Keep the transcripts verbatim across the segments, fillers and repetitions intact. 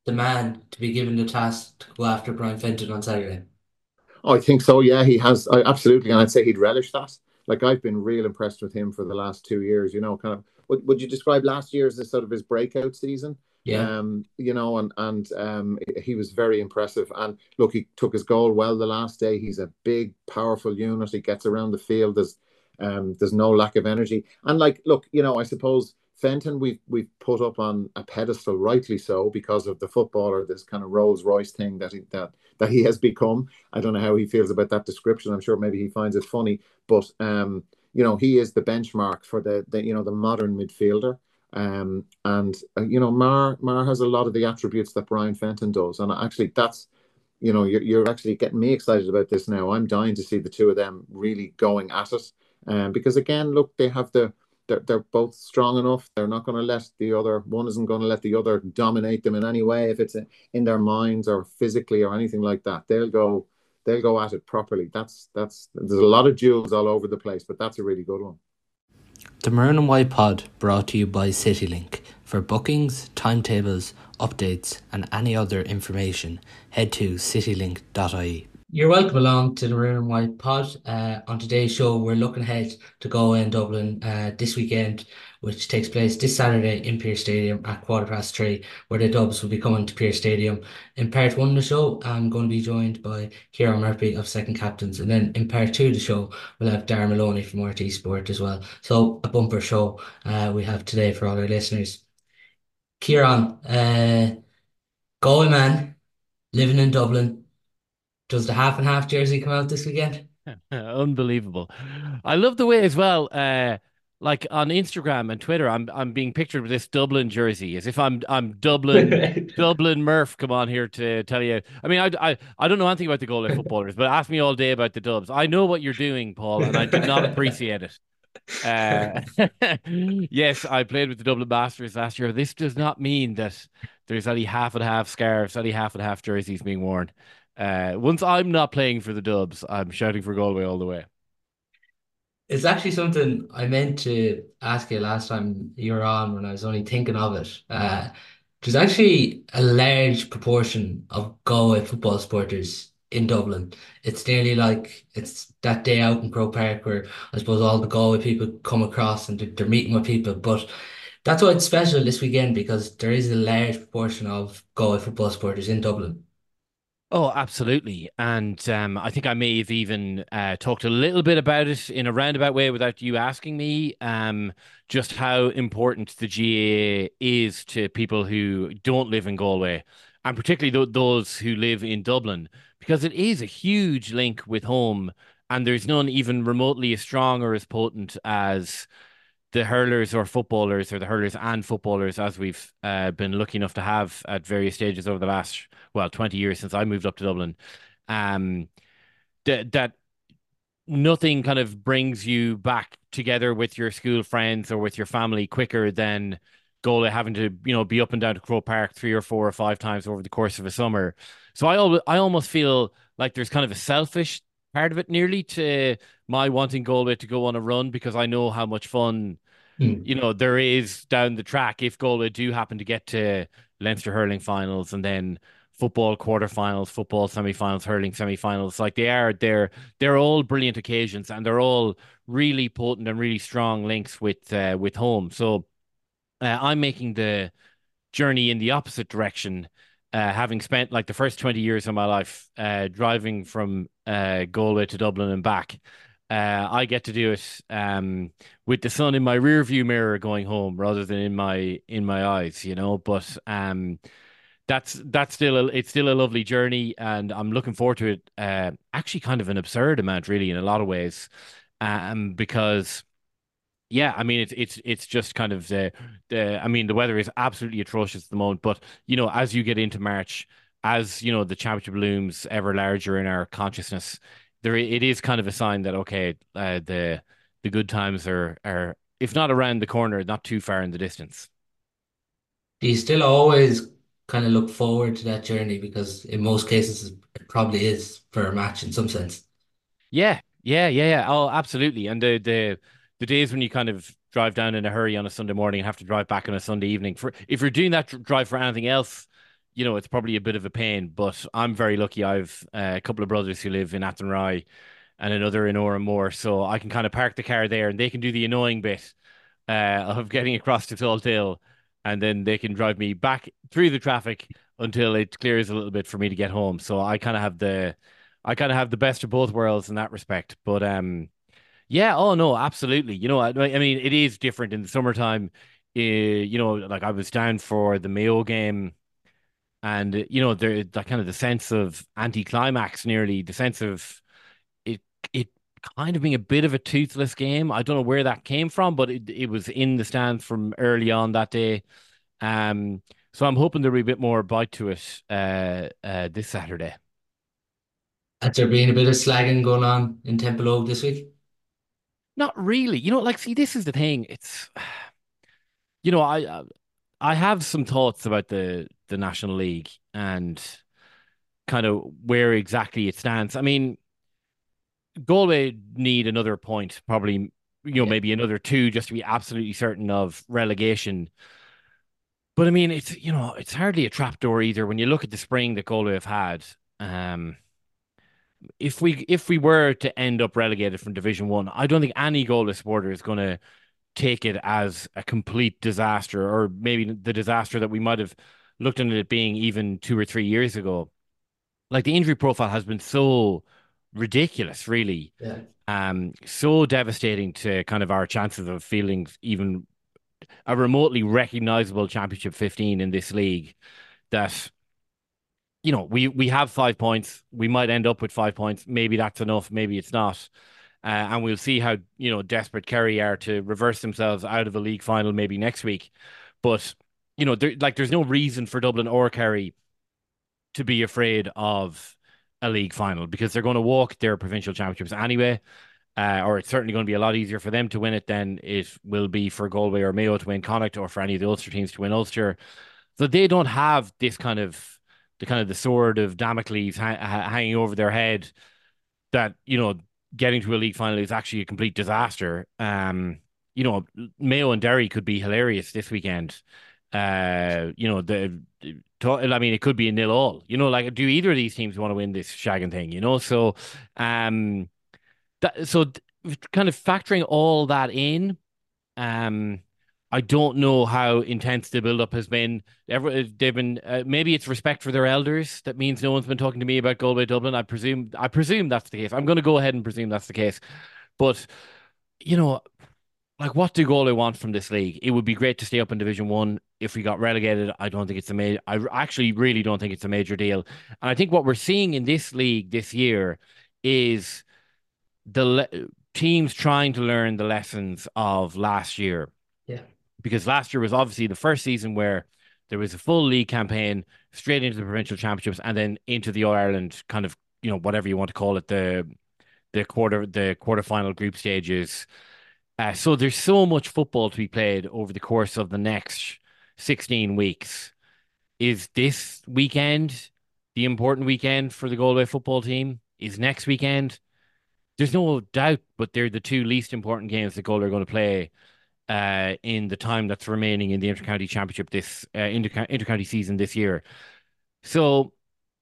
the man to be given the task to go after Brian Fenton on Saturday? Oh, I think so. Yeah, he has. I, absolutely, and I'd say he'd relish that. Like I've been real impressed with him for the last two years. You know, kind of. Would, would you describe last year as this sort of his breakout season? Yeah. Um, you know, and and um, he was very impressive. And look, he took his goal well the last day. He's a big, powerful unit. He gets around the field. There's um, there's no lack of energy. And like, look, you know, I suppose Fenton we've we've put up on a pedestal, rightly so, because of the footballer, this kind of Rolls Royce thing that he, that that he has become. I don't know how he feels about that description. I'm sure maybe he finds it funny, but um, you know, he is the benchmark for the, the you know the modern midfielder. Um, and uh, you know, Mar Mar has a lot of the attributes that Brian Fenton does, and actually, that's you know, you're you're actually getting me excited about this now. I'm dying to see the two of them really going at it, um, because again, look, they have the they're, they're both strong enough. They're not going to let the other one isn't going to let the other dominate them in any way if it's in their minds or physically or anything like that. They'll go they'll go at it properly. That's that's there's a lot of jewels all over the place, but that's a really good one. The Maroon and White Pod brought to you by CityLink. For bookings, timetables, updates, and any other information, head to citylink dot I E. You're welcome along to the Maroon and White Pod. Uh, on today's show, we're looking ahead to Galway and Dublin uh, this weekend, which takes place this Saturday in Pearse Stadium at quarter past three, where the Dubs will be coming to Pearse Stadium. In part one of the show, I'm going to be joined by Kieran Murphy of Second Captains, and then in part two of the show, we'll have Darren Maloney from R T Sport as well. So a bumper show uh, we have today for all our listeners. Kieran, uh, Galway man, living in Dublin. Does the half and half jersey come out this weekend? Unbelievable. I love the way as well, uh, like on Instagram and Twitter, I'm I'm being pictured with this Dublin jersey as if I'm I'm Dublin Dublin Murph. Come on here to tell you. I mean, I I, I don't know anything about the Galway footballers, but ask me all day about the Dubs. I know what you're doing, Paul, and I do not appreciate it. Uh, yes, I played with the Dublin Masters last year. This does not mean that there's any half and half scarves, any half and half jerseys being worn. Uh, once I'm not playing for the Dubs, I'm shouting for Galway all the way. It's actually something I meant to ask you last time you were on when I was only thinking of it. Uh, there's actually a large proportion of Galway football supporters in Dublin. It's nearly like it's that day out in Croke Park where I suppose all the Galway people come across and they're, they're meeting with people. But that's why it's special this weekend because there is a large proportion of Galway football supporters in Dublin. Oh, absolutely. And um, I think I may have even uh, talked a little bit about it in a roundabout way without you asking me, um, just how important the G A A is to people who don't live in Galway, and particularly th those who live in Dublin, because it is a huge link with home, and there's none even remotely as strong or as potent as the hurlers or footballers or the hurlers and footballers as we've uh, been lucky enough to have at various stages over the last, well, twenty years since I moved up to Dublin. Um, that that nothing kind of brings you back together with your school friends or with your family quicker than Gola having to, you know, be up and down to Crow Park three or four or five times over the course of a summer. So I al I almost feel like there's kind of a selfish part of it nearly to my wanting Galway to go on a run because I know how much fun Hmm. you know, there is down the track if Galway do happen to get to Leinster hurling finals and then football quarterfinals, football semi-finals, hurling semi-finals. Like they are, they're they're all brilliant occasions and they're all really potent and really strong links with uh, with home. So uh, I'm making the journey in the opposite direction. Uh, having spent like the first twenty years of my life uh, driving from uh, Galway to Dublin and back, uh, I get to do it um, with the sun in my rear view mirror going home rather than in my in my eyes, you know. But um, that's that's still a, it's still a lovely journey, and I'm looking forward to it. Uh, actually, kind of an absurd amount, really, in a lot of ways, um, because. Yeah, I mean it's it's it's just kind of the the I mean the weather is absolutely atrocious at the moment, but you know, as you get into March, as you know, the championship looms ever larger in our consciousness, there it is kind of a sign that okay, uh, the the good times are are if not around the corner, not too far in the distance. Do you still always kind of look forward to that journey? Because in most cases, it probably is for a match in some sense. Yeah, yeah, yeah, yeah. Oh, absolutely. And the the the days when you kind of drive down in a hurry on a Sunday morning and have to drive back on a Sunday evening for if you're doing that dr- drive for anything else, you know, it's probably a bit of a pain, but I'm very lucky. I've uh, a couple of brothers who live in Athenry and another in Oranmore, so I can kind of park the car there and they can do the annoying bit uh, of getting across to Salthill, and then they can drive me back through the traffic until it clears a little bit for me to get home. So I kind of have the, I kind of have the best of both worlds in that respect. But um, yeah, oh no, absolutely. You know, I, I mean, it is different in the summertime. Uh, you know, like I was down for the Mayo game, and uh, you know, there that kind of the sense of anticlimax, nearly the sense of it, it kind of being a bit of a toothless game. I don't know where that came from, but it, it was in the stands from early on that day. Um, so I'm hoping there'll be a bit more bite to it uh, uh, this Saturday. Has there been a bit of slagging going on in Temple Oak this week? Not really. You know, like, see, this is the thing. It's, you know, I I have some thoughts about the the National League and kind of where exactly it stands. I mean, Galway need another point, probably, you know, Yeah. maybe another two just to be absolutely certain of relegation. But I mean, it's, you know, it's hardly a trapdoor either when you look at the spring that Galway have had. Um, if we if we were to end up relegated from Division One, I don't think any Galway supporter is going to take it as a complete disaster, or maybe the disaster that we might have looked at it being even two or three years ago. Like, the injury profile has been so ridiculous, really. Yeah. Um, so devastating to kind of our chances of feeling even a remotely recognizable championship fifteen in this league, that, you know, we we have five points. We might end up with five points. Maybe that's enough. Maybe it's not. Uh, and we'll see how, you know, desperate Kerry are to reverse themselves out of a league final maybe next week. But, you know, there, like, there's no reason for Dublin or Kerry to be afraid of a league final, because they're going to walk their provincial championships anyway. Uh, or it's certainly going to be a lot easier for them to win it than it will be for Galway or Mayo to win Connacht, or for any of the Ulster teams to win Ulster. So they don't have this kind of the kind of the sword of Damocles ha ha hanging over their head, that, you know, getting to a league final is actually a complete disaster. Um, you know, Mayo and Derry could be hilarious this weekend. Uh, you know, the, I mean, it could be a nil all. You know, like, do either of these teams want to win this shagging thing? You know, so um, that so kind of factoring all that in, um, I don't know how intense the build-up has been. Ever they've been uh, maybe it's respect for their elders that means no one's been talking to me about Galway Dublin. I presume I presume that's the case. I'm going to go ahead and presume that's the case. But, you know, like, what do Galway want from this league? It would be great to stay up in Division One. If we got relegated, I don't think it's a major. I actually really don't think it's a major deal. And I think what we're seeing in this league this year is the le teams trying to learn the lessons of last year, Yeah. because last year was obviously the first season where there was a full league campaign straight into the provincial championships and then into the All Ireland, kind of, you know, whatever you want to call it, the the quarter the quarterfinal group stages. Uh, so there's so much football to be played over the course of the next sixteen weeks. Is this weekend the important weekend for the Galway football team? Is next weekend? There's no doubt, but they're the two least important games that Galway are going to play uh, in the time that's remaining in the Intercounty Championship, this uh, inter intercounty season this year. So,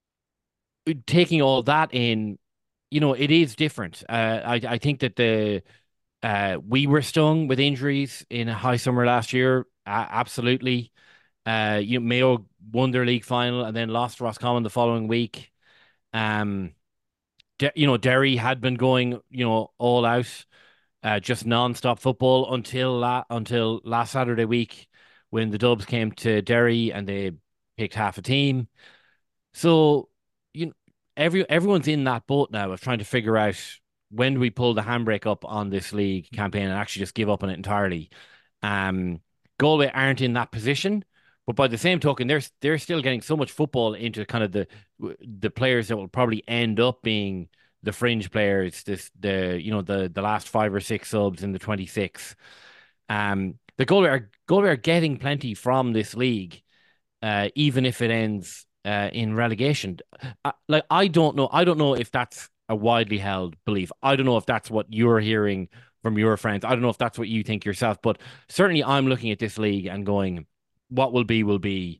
taking all that in, you know, it is different. Uh, I I think that the uh, we were stung with injuries in a high summer last year. Uh, absolutely. Uh, you know, Mayo won their league final and then lost to Roscommon the following week. Um, you know, Derry had been going, you know, all out, uh, just non-stop football until la until last Saturday week, when the Dubs came to Derry and they picked half a team. So, you know, every everyone's in that boat now of trying to figure out, when do we pull the handbrake up on this league campaign and actually just give up on it entirely. Um, Galway aren't in that position, but by the same token, they're they're still getting so much football into kind of the the players that will probably end up being the fringe players, this the you know the the last five or six subs in the twenty-six. Um, the Galway are Galway are getting plenty from this league, uh, even if it ends uh, in relegation. Uh, like, I don't know, I don't know if that's a widely held belief. I don't know if that's what you're hearing from your friends. I don't know if that's what you think yourself, but certainly I'm looking at this league and going, what will be will be.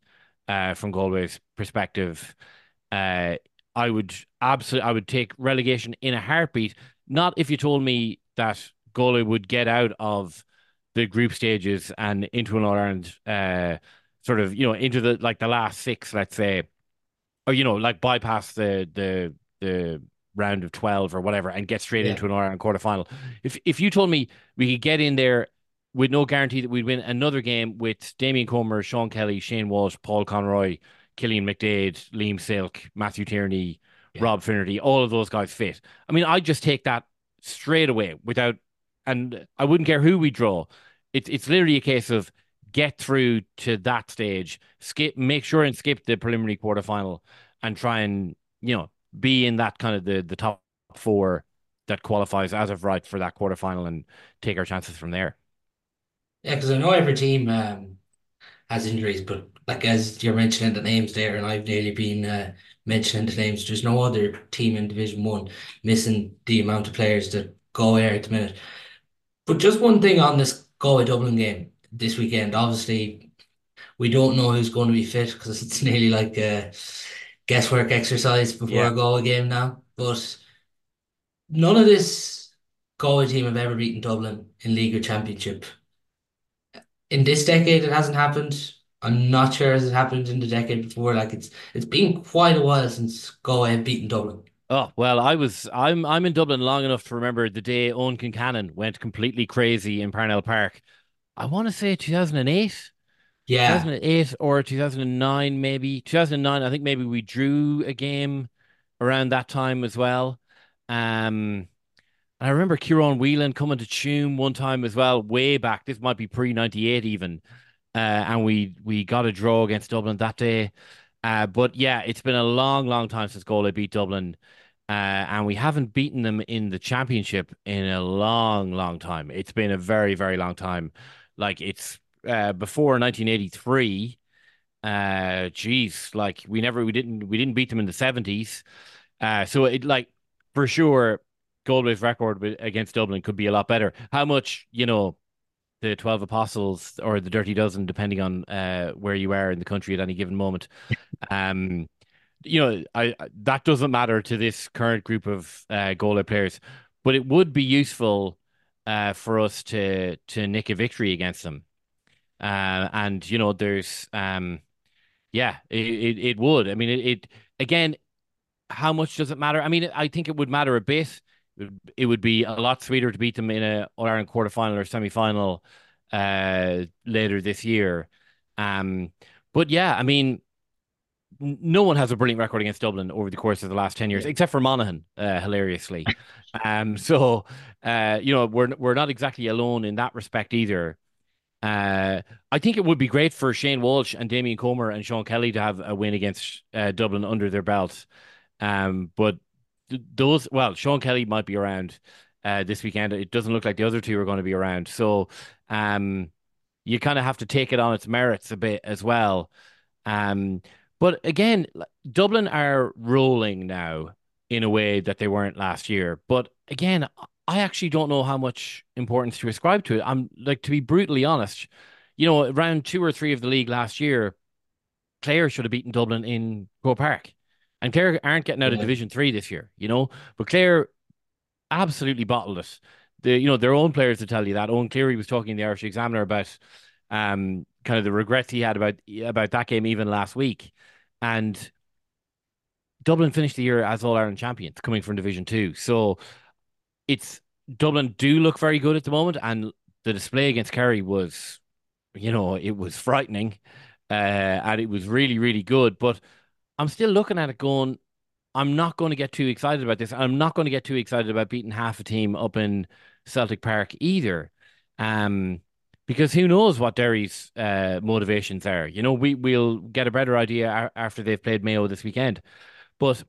uh, from Galway's perspective. Uh, I would absolutely, I would take relegation in a heartbeat. Not if you told me that Galway would get out of the group stages and into an All Ireland, uh, sort of, you know, into the like the last six, let's say, or you know, like bypass the the the round of twelve or whatever and get straight Yeah. into an Ireland quarter final. If if you told me we could get in there with no guarantee that we'd win another game with Damien Comer, Sean Kelly, Shane Walsh, Paul Conroy, Killian McDade, Liam Silk, Matthew Tierney, Yeah. Rob Finnerty, all of those guys fit. I mean, I'd just take that straight away without, and I wouldn't care who we draw. It's it's literally a case of get through to that stage, skip, make sure and skip the preliminary quarterfinal, and try and you know be in that kind of the the top four that qualifies as of right for that quarterfinal and take our chances from there. Yeah, because I know every team um, has injuries, but like as you're mentioning the names there, and I've nearly been uh, mentioning the names, there's no other team in Division One missing the amount of players that go there at the minute. But just one thing on this Galway Dublin game this weekend. Obviously, we don't know who's going to be fit because it's nearly like a guesswork exercise before Yeah. a Galway game now. But none of this Galway team have ever beaten Dublin in league or championship. In this decade, it hasn't happened. I'm not sure as it happened in the decade before. Like it's it's been quite a while since Galway have beaten Dublin. Oh, well, I was I'm I'm in Dublin long enough to remember the day Owen Kincannon went completely crazy in Parnell Park. I want to say two thousand eight, Yeah, two thousand eight or two thousand nine maybe. two thousand nine, I think maybe we drew a game around that time as well. Um I remember Kieran Whelan coming to Tuam one time as well, way back. This might be pre ninety-eight even. Uh, and we we got a draw against Dublin that day. Uh, but yeah, it's been a long, long time since Galway beat Dublin. Uh, and we haven't beaten them in the championship in a long, long time. It's been a very, very long time. Like it's uh, before nineteen eighty-three. Uh, geez, like we never, we didn't, we didn't beat them in the seventies. Uh, so it like for sure, Galway's record with, against Dublin could be a lot better. How much, you know, the twelve Apostles or the Dirty Dozen, depending on uh, where you are in the country at any given moment. Um, you know, I that doesn't matter to this current group of uh, Galway players, but it would be useful uh, for us to to nick a victory against them. Uh, and you know, there's um, yeah, it, it it would. I mean, it, it again. How much does it matter? I mean, I think it would matter a bit. It would, it would be a lot sweeter to beat them in a All Ireland quarterfinal or semi final uh, later this year. Um, but yeah, I mean, no one has a brilliant record against Dublin over the course of the last ten years, yeah. except for Monaghan, uh, hilariously. Um, so, uh, you know, we're we're not exactly alone in that respect either. Uh, I think it would be great for Shane Walsh and Damien Comer and Sean Kelly to have a win against uh, Dublin under their belt. Um, but th those, well, Sean Kelly might be around uh, this weekend. It doesn't look like the other two are going to be around. So, um, you kind of have to take it on its merits a bit as well. Um, but again, like, Dublin are rolling now in a way that they weren't last year. But again, I actually don't know how much importance to ascribe to it. I'm like, to be brutally honest, you know, around two or three of the league last year, Clare should have beaten Dublin in Croke Park. And Clare aren't getting out of Yeah. Division Three this year, you know. But Clare absolutely bottled it. The you know their own players to tell you that. Owen Cleary was talking in the Irish Examiner about um kind of the regrets he had about about that game even last week. And Dublin finished the year as All Ireland champions, coming from Division Two. So it's Dublin do look very good at the moment, and the display against Kerry was, you know, it was frightening, uh, and it was really really good. But I'm still looking at it going, I'm not going to get too excited about this. I'm not going to get too excited about beating half a team up in Celtic Park either. Um, because who knows what Derry's uh, motivations are. You know, we we'll get a better idea a- after they've played Mayo this weekend. But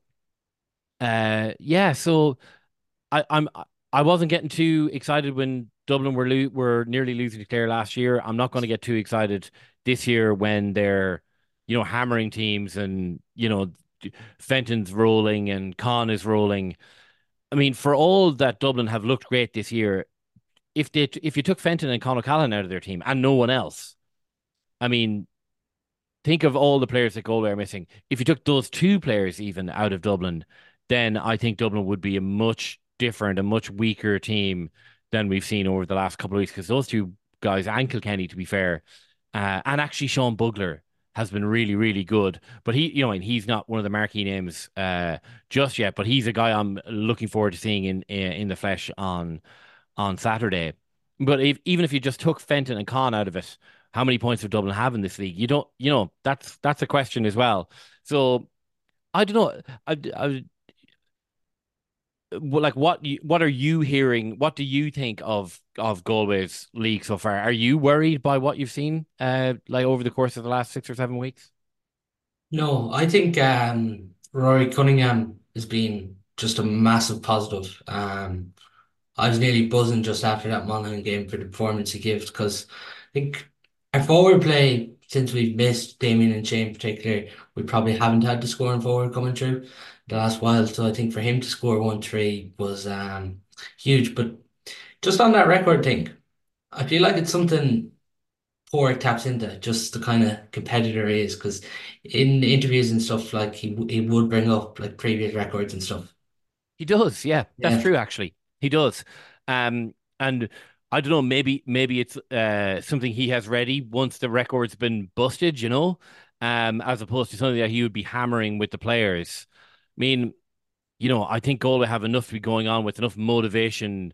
uh, yeah, so I, I'm I wasn't getting too excited when Dublin were lo were nearly losing to Clare last year. I'm not going to get too excited this year when they're, you know, hammering teams and you know Fenton's rolling and Con is rolling. I mean, for all that Dublin have looked great this year, if they if you took Fenton and Con O'Callaghan out of their team and no one else, I mean, think of all the players that Galway are missing. If you took those two players even out of Dublin, then I think Dublin would be a much different, a much weaker team than we've seen over the last couple of weeks. Because those two guys, and Kilkenny, to be fair, uh, and actually Sean Bugler has been really, really good. But he, you know, and he's not one of the marquee names uh, just yet. But he's a guy I'm looking forward to seeing in in the flesh on on Saturday. But if, even if you just took Fenton and Con out of it, how many points would Dublin have in this league? You don't, you know, that's that's a question as well. So I don't know. I, I, well, like what you, what are you hearing? What do you think of of Galway's league so far? Are you worried by what you've seen, uh, like over the course of the last six or seven weeks? No, I think um, Rory Cunningham has been just a massive positive. Um, I was nearly buzzing just after that Monaghan game for the performance he gave because I think our forward play, since we've missed Damien and Shane in particular, we probably haven't had the scoring forward coming through the last while. So I think for him to score one three was um, huge. But just on that record thing, I feel like it's something Porrick taps into, just the kind of competitor he is. Because in interviews and stuff, like he he would bring up like previous records and stuff. He does, yeah, that's Yeah, true. Actually, he does. Um, and I don't know, maybe maybe it's uh something he has ready once the record's been busted, you know, um, as opposed to something that he would be hammering with the players. I mean, you know, I think Galway have enough to be going on with, enough motivation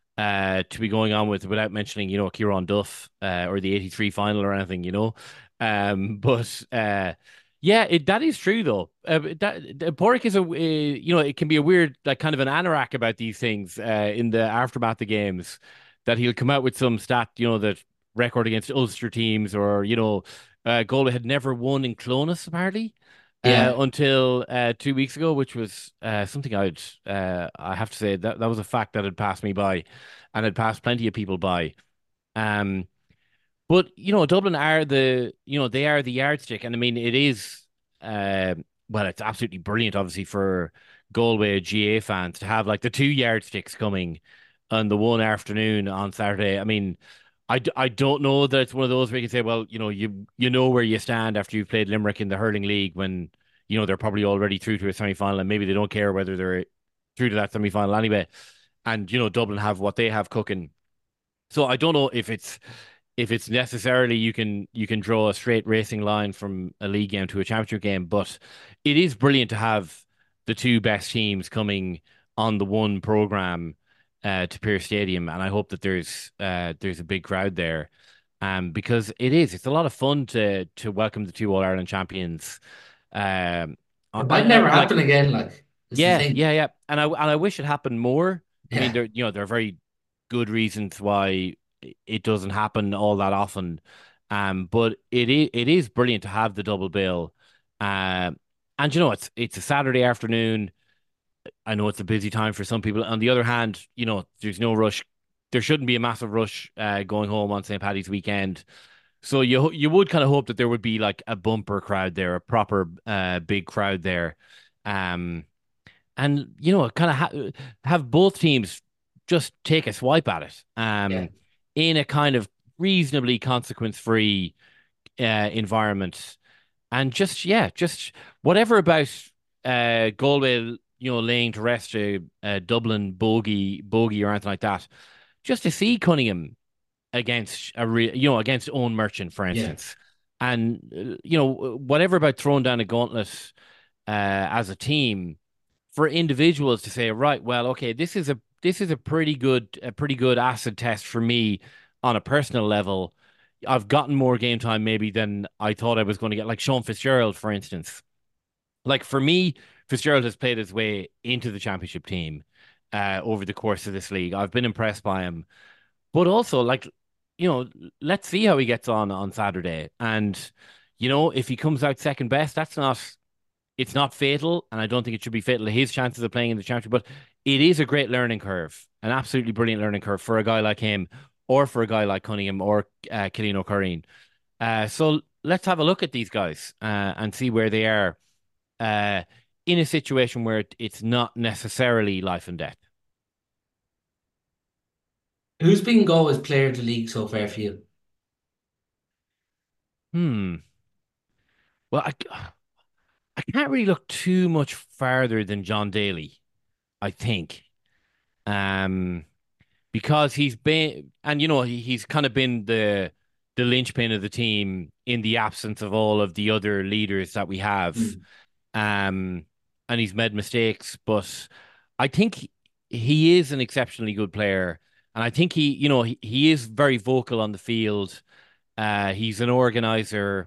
uh, to be going on with without mentioning, you know, Kieran Duff uh, or the eighty-three final or anything, you know. Um, but uh, yeah, it, that is true though. Uh, that uh, Porrick is a, uh, you know, it can be a weird, like kind of an anorak about these things uh, in the aftermath of games that he'll come out with some stat, you know, that record against Ulster teams or, you know, uh, Galway had never won in Clonus apparently. Uh, yeah. until uh, two weeks ago, which was uh, something I'd uh, I have to say that that was a fact that had passed me by and had passed plenty of people by. Um, but you know, Dublin are the you know they are the yardstick, and I mean it is. Uh, well, it's absolutely brilliant, obviously, for Galway G A fans to have like the two yardsticks coming on the one afternoon on Saturday. I mean, I, d- I don't know that it's one of those where you can say, well, you know, you you know where you stand after you've played Limerick in the hurling league when you know they're probably already through to a semi final, and maybe they don't care whether they're through to that semi final anyway. And you know, Dublin have what they have cooking. So I don't know if it's if it's necessarily you can you can draw a straight racing line from a league game to a championship game, but it is brilliant to have the two best teams coming on the one program uh, to Pearse Stadium, and I hope that there's uh, there's a big crowd there, um, because it is it's a lot of fun to to welcome the two All Ireland champions, um, It and, might and never like happen again. Like, this is the yeah, thing. yeah, yeah. And I and I wish it happened more. I mean, Yeah. there you know there are very good reasons why it doesn't happen all that often. Um, but it is it is brilliant to have the double bill. Um, and you know it's it's a Saturday afternoon. I know it's a busy time for some people. On the other hand, you know there's no rush. There shouldn't be a massive rush uh, going home on Saint Paddy's weekend. So you you would kind of hope that there would be like a bumper crowd there, a proper uh, big crowd there. Um, and you know, kind of ha have both teams just take a swipe at it, Yeah. um, in a kind of reasonably consequence-free uh, environment, and just yeah, just whatever about uh, Galway, you know, laying to rest a, a Dublin bogey, bogey or anything like that, just to see Cunningham against a real, you know, against Owen Merchant, for Yeah. instance, and uh, you know, whatever about throwing down a gauntlet uh, as a team for individuals to say, right, well, okay, this is a this is a pretty good a pretty good acid test for me on a personal level. I've gotten more game time maybe than I thought I was going to get. Like Sean Fitzgerald, for instance. Like for me, Fitzgerald has played his way into the championship team uh, over the course of this league. I've been impressed by him, but also like you know, let's see how he gets on on Saturday. And you know, if he comes out second best, that's not it's not fatal, and I don't think it should be fatal to his chances of playing in the championship, but it is a great learning curve, an absolutely brilliant learning curve for a guy like him, or for a guy like Cunningham or uh, Killeen O'Curreen. Uh, so let's have a look at these guys uh, and see where they are uh, in a situation where it, it's not necessarily life and death. Who's been Galway's player of the league so far for you? Hmm. Well, I, I can't really look too much farther than John Daly, I think. Um, because he's been, and you know, he, he's kind of been the the linchpin of the team in the absence of all of the other leaders that we have. Mm. Um, and he's made mistakes, but I think he, he is an exceptionally good player. And I think he, you know, he, he is very vocal on the field. Uh, he's an organizer.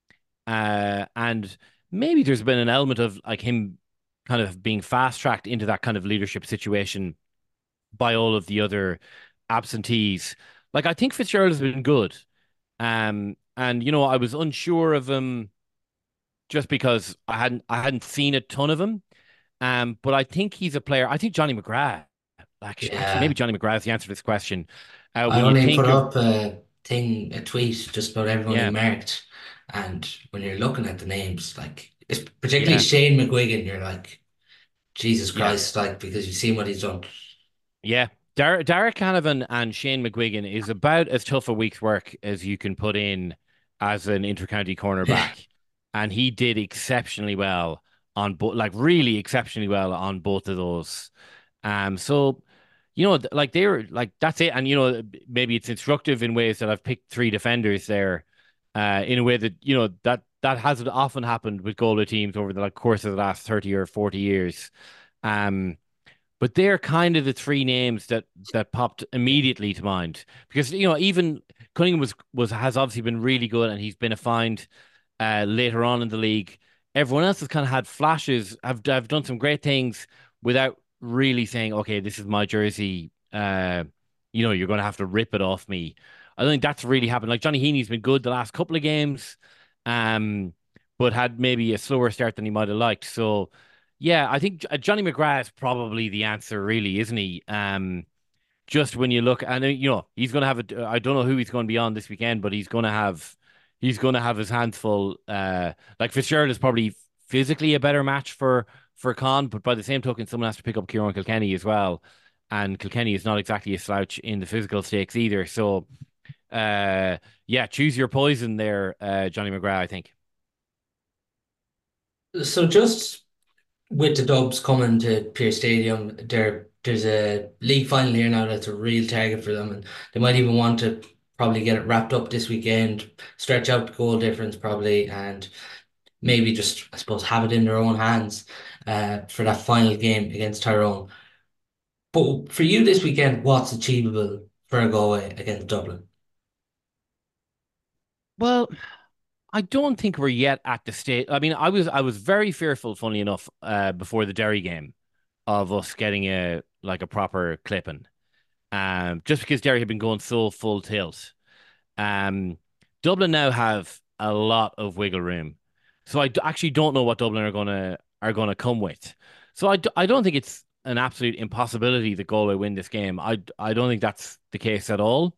Uh, and maybe there's been an element of like him kind of being fast tracked into that kind of leadership situation by all of the other absentees. Like I think Fitzgerald has been good. Um, and you know, I was unsure of him just because I hadn't I hadn't seen a ton of him. Um, but I think he's a player. I think Johnny McGrath. Actually, actually, maybe Yeah, Johnny McGrath is the answer to this question. Uh, I when you only put think of up a thing, a tweet just about everyone he yeah, marked, and when you're looking at the names, like it's particularly yeah, Shane McGuigan, you're like, Jesus yeah, Christ, like because you've seen what he's done. yeah. Dar Derek Canavan and Shane McGuigan is about as tough a week's work as you can put in as an intercounty Yeah, cornerback, and he did exceptionally well on both, like really exceptionally well on both of those. Um, so you know, th- like they're like that's it, and you know, maybe it's instructive in ways that I've picked three defenders there, uh, in a way that you know that that hasn't often happened with goalie teams over the like, course of the last thirty or forty years. Um, but they're kind of the three names that that popped immediately to mind because you know even Cunningham was was has obviously been really good and he's been a find uh, later on in the league. Everyone else has kind of had flashes. Have have done some great things without really saying, "Okay, this is my jersey." Uh, you know, you're going to have to rip it off me. I don't think that's really happened. Like Johnny Heaney's been good the last couple of games, um, but had maybe a slower start than he might have liked. So, yeah, I think J- Johnny McGrath is probably the answer, really, isn't he? Um, just when you look, and uh, you know, he's going to have a. I don't know who he's going to be on this weekend, but he's going to have, he's going to have his hands full. Uh, like Fitzgerald is probably physically a better match for for Con, but by the same token, someone has to pick up Kieran Kilkenny as well, and Kilkenny is not exactly a slouch in the physical stakes either. So, uh, yeah, choose your poison there, uh, Johnny McGrath. I think. so just with the Dubs coming to Pearse Stadium, there there's a league final here now that's a real target for them, and they might even want to probably get it wrapped up this weekend, stretch out the goal difference probably, and maybe just I suppose have it in their own hands uh, for that final game against Tyrone. But for you this weekend, what's achievable for a Galway against Dublin? Well, I don't think we're yet at the state. I mean, I was I was very fearful, funny enough, uh, before the Derry game, of us getting a like a proper clipping. Um, just because Derry had been going so full tilt. Um, Dublin now have a lot of wiggle room, so I d- actually don't know what Dublin are gonna are gonna come with. So I, d I don't think it's an absolute impossibility that Galway win this game. I d- I don't think that's the case at all.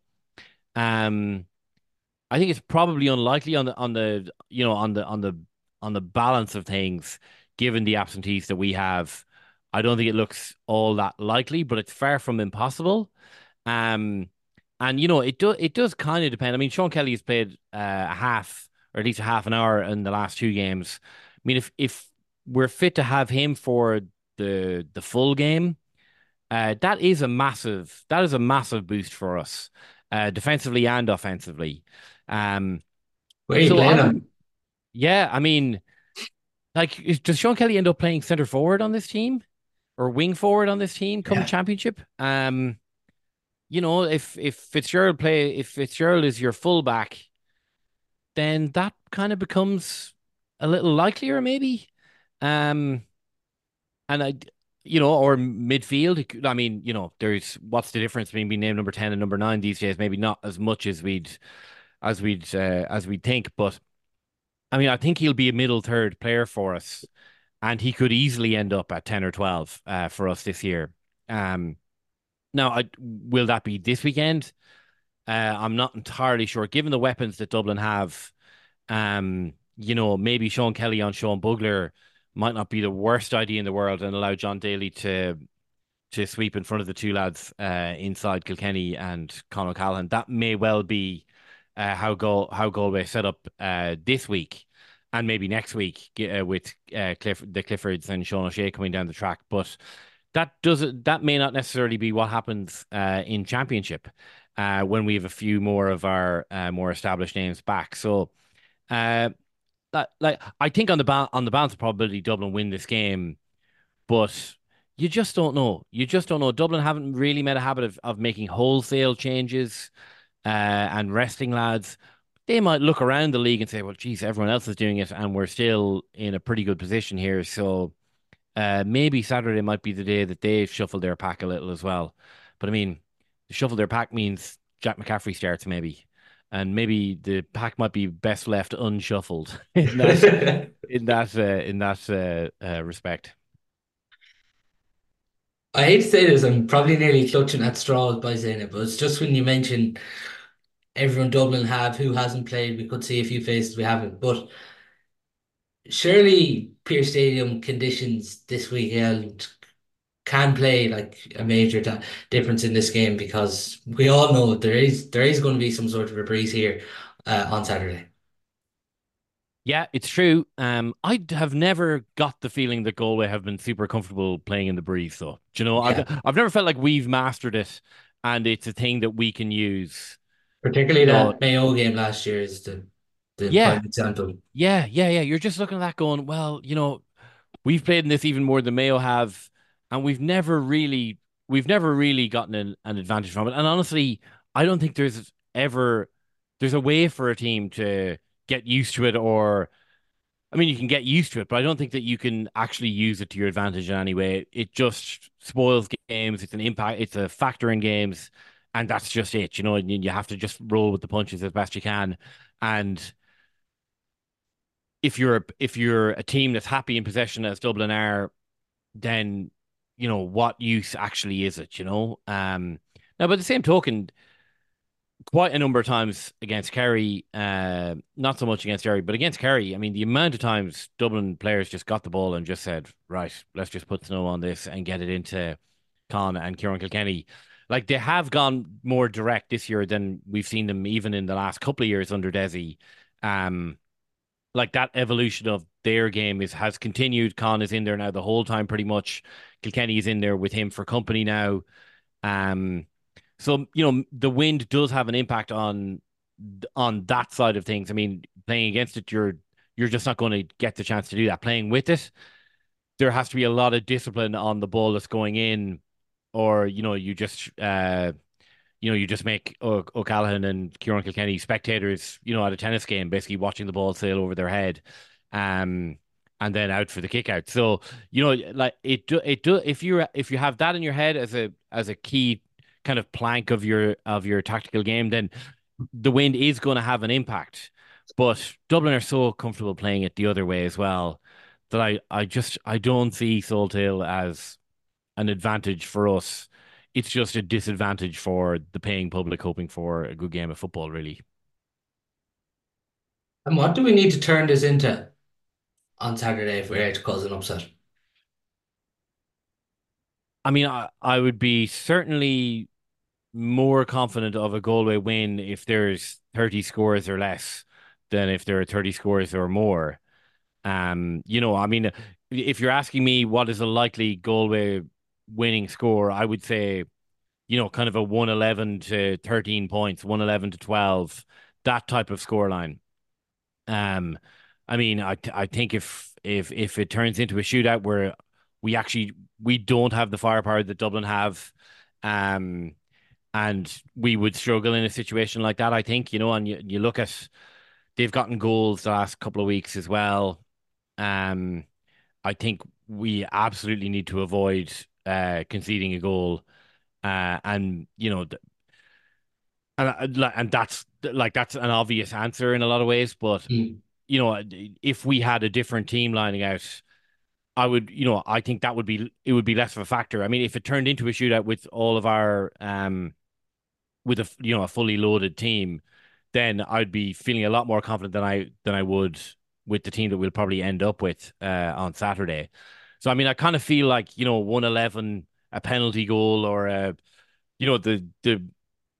Um, I think it's probably unlikely on the on the you know on the on the on the balance of things, given the absentees that we have. I don't think it looks all that likely, but it's far from impossible. Um, and you know, it does it does kind of depend. I mean, Sean Kelly has played uh, a half or at least a half an hour in the last two games. I mean, if if we're fit to have him for the the full game, uh, that is a massive that is a massive boost for us, uh, defensively and offensively. Um, Where are you so playing I'm them? yeah, I mean, like, is, does Sean Kelly end up playing center forward on this team or wing forward on this team come Yeah. championship? Um. You know, if if Fitzgerald play if Fitzgerald is your fullback, then that kind of becomes a little likelier, maybe. Um, and I, you know, or midfield. it could- I mean, you know, there's what's the difference between being named number ten and number nine these days? Maybe not as much as we'd as we'd uh, as we'd think, but I mean, I think he'll be a middle third player for us, and he could easily end up at ten or twelve uh, for us this year. Um, now, I, will that be this weekend? Uh, I'm not entirely sure. Given the weapons that Dublin have, um, you know, maybe Sean Kelly on Sean Bugler might not be the worst idea in the world and allow John Daly to to sweep in front of the two lads uh, inside Kilkenny and Conor Callahan. That may well be uh, how Gal how Galway set up uh, this week. and maybe next week uh, with uh, Cliff, the Cliffords and Sean O'Shea coming down the track. But that doesn't that may not necessarily be what happens uh, in Championship uh, when we have a few more of our uh, more established names back. So, uh, that, like I think on the ba on the balance of probability, Dublin win this game, but you just don't know. You just don't know. Dublin haven't really made a habit of of making wholesale changes uh, and resting lads. They might look around the league and say, "Well, geez, everyone else is doing it, and we're still in a pretty good position here." So. Uh, maybe Saturday might be the day that they shuffle their pack a little as well. But I mean, shuffle their pack means Jack McCaffrey starts maybe, and maybe the pack might be best left unshuffled in that in that uh, in that uh, uh, respect. I hate to say this, I'm probably nearly clutching at straws by saying it, but it's just when you mention everyone Dublin have who hasn't played, we could see a few faces we haven't. But surely Pearse Stadium conditions this weekend can play like a major ta- difference in this game because we all know there is there is going to be some sort of a breeze here uh, on Saturday. Yeah, it's true. Um, I have never got the feeling that Galway have been super comfortable playing in the breeze, though. Do you know, I've Yeah, I've never felt like we've mastered it, and it's a thing that we can use. particularly You know, that Mayo game last year is the the yeah, prime example. yeah, yeah, yeah. You're just looking at that going, well, you know, we've played in this even more than Mayo have, and we've never really we've never really gotten an, an advantage from it. And honestly, I don't think there's ever there's a way for a team to get used to it, or I mean, you can get used to it, but I don't think that you can actually use it to your advantage in any way. It just spoils games. It's an impact. It's a factor in games, and that's just it. You know, and you have to just roll with the punches as best you can. And if you're if you're a team that's happy in possession as Dublin are, then you know what use actually is it? You know, um, now by the same token, quite a number of times against Kerry, uh, not so much against Kerry, but against Kerry, I mean, the amount of times Dublin players just got the ball and just said, right, let's just put snow on this and get it into Con and Kieran Kilkenny. Like they have gone more direct this year than we've seen them even in the last couple of years under Desi. Um, like that evolution of their game is has continued. Con is in there now the whole time, pretty much. Kilkenny is in there with him for company now. Um, so you know the wind does have an impact on on that side of things. I mean, playing against it, you're you're just not going to get the chance to do that. Playing with it, there has to be a lot of discipline on the ball that's going in, or you know, you just uh, you know, you just make o O'Callaghan and Kieran Kilkenny spectators, you know, at a tennis game, basically watching the ball sail over their head, um, and then out for the kick out. So you know, like it do it do if you if you have that in your head as a as a key kind of plank of your of your tactical game, then the wind is going to have an impact. But Dublin are so comfortable playing it the other way as well that I I just I don't see Salthill as an advantage for us. It's just a disadvantage for the paying public hoping for a good game of football, really. And what do we need to turn this into on Saturday if we're to cause an upset? I mean, I, I would be certainly more confident of a Galway win if there's thirty scores or less than if there are thirty scores or more. Um, you know, I mean, if you're asking me what is a likely Galway winning score, I would say, you know, kind of a one eleven to thirteen points, one eleven to twelve, that type of scoreline. Um, I mean, I I think if if if it turns into a shootout where we actually we don't have the firepower that Dublin have, um, and we would struggle in a situation like that, I think, you know, and you, you look at they've gotten goals the last couple of weeks as well. Um, I think we absolutely need to avoid uh conceding a goal. Uh, and you know, and uh, and that's like that's an obvious answer in a lot of ways, but Mm. you know, if we had a different team lining out, I would, you know, I think that would be it would be less of a factor. I mean, if it turned into a shootout with all of our um with a you know a fully loaded team, then I'd be feeling a lot more confident than I than I would with the team that we'll probably end up with uh on Saturday. So I mean, I kind of feel like, you know, one eleven, a penalty goal or a you know the the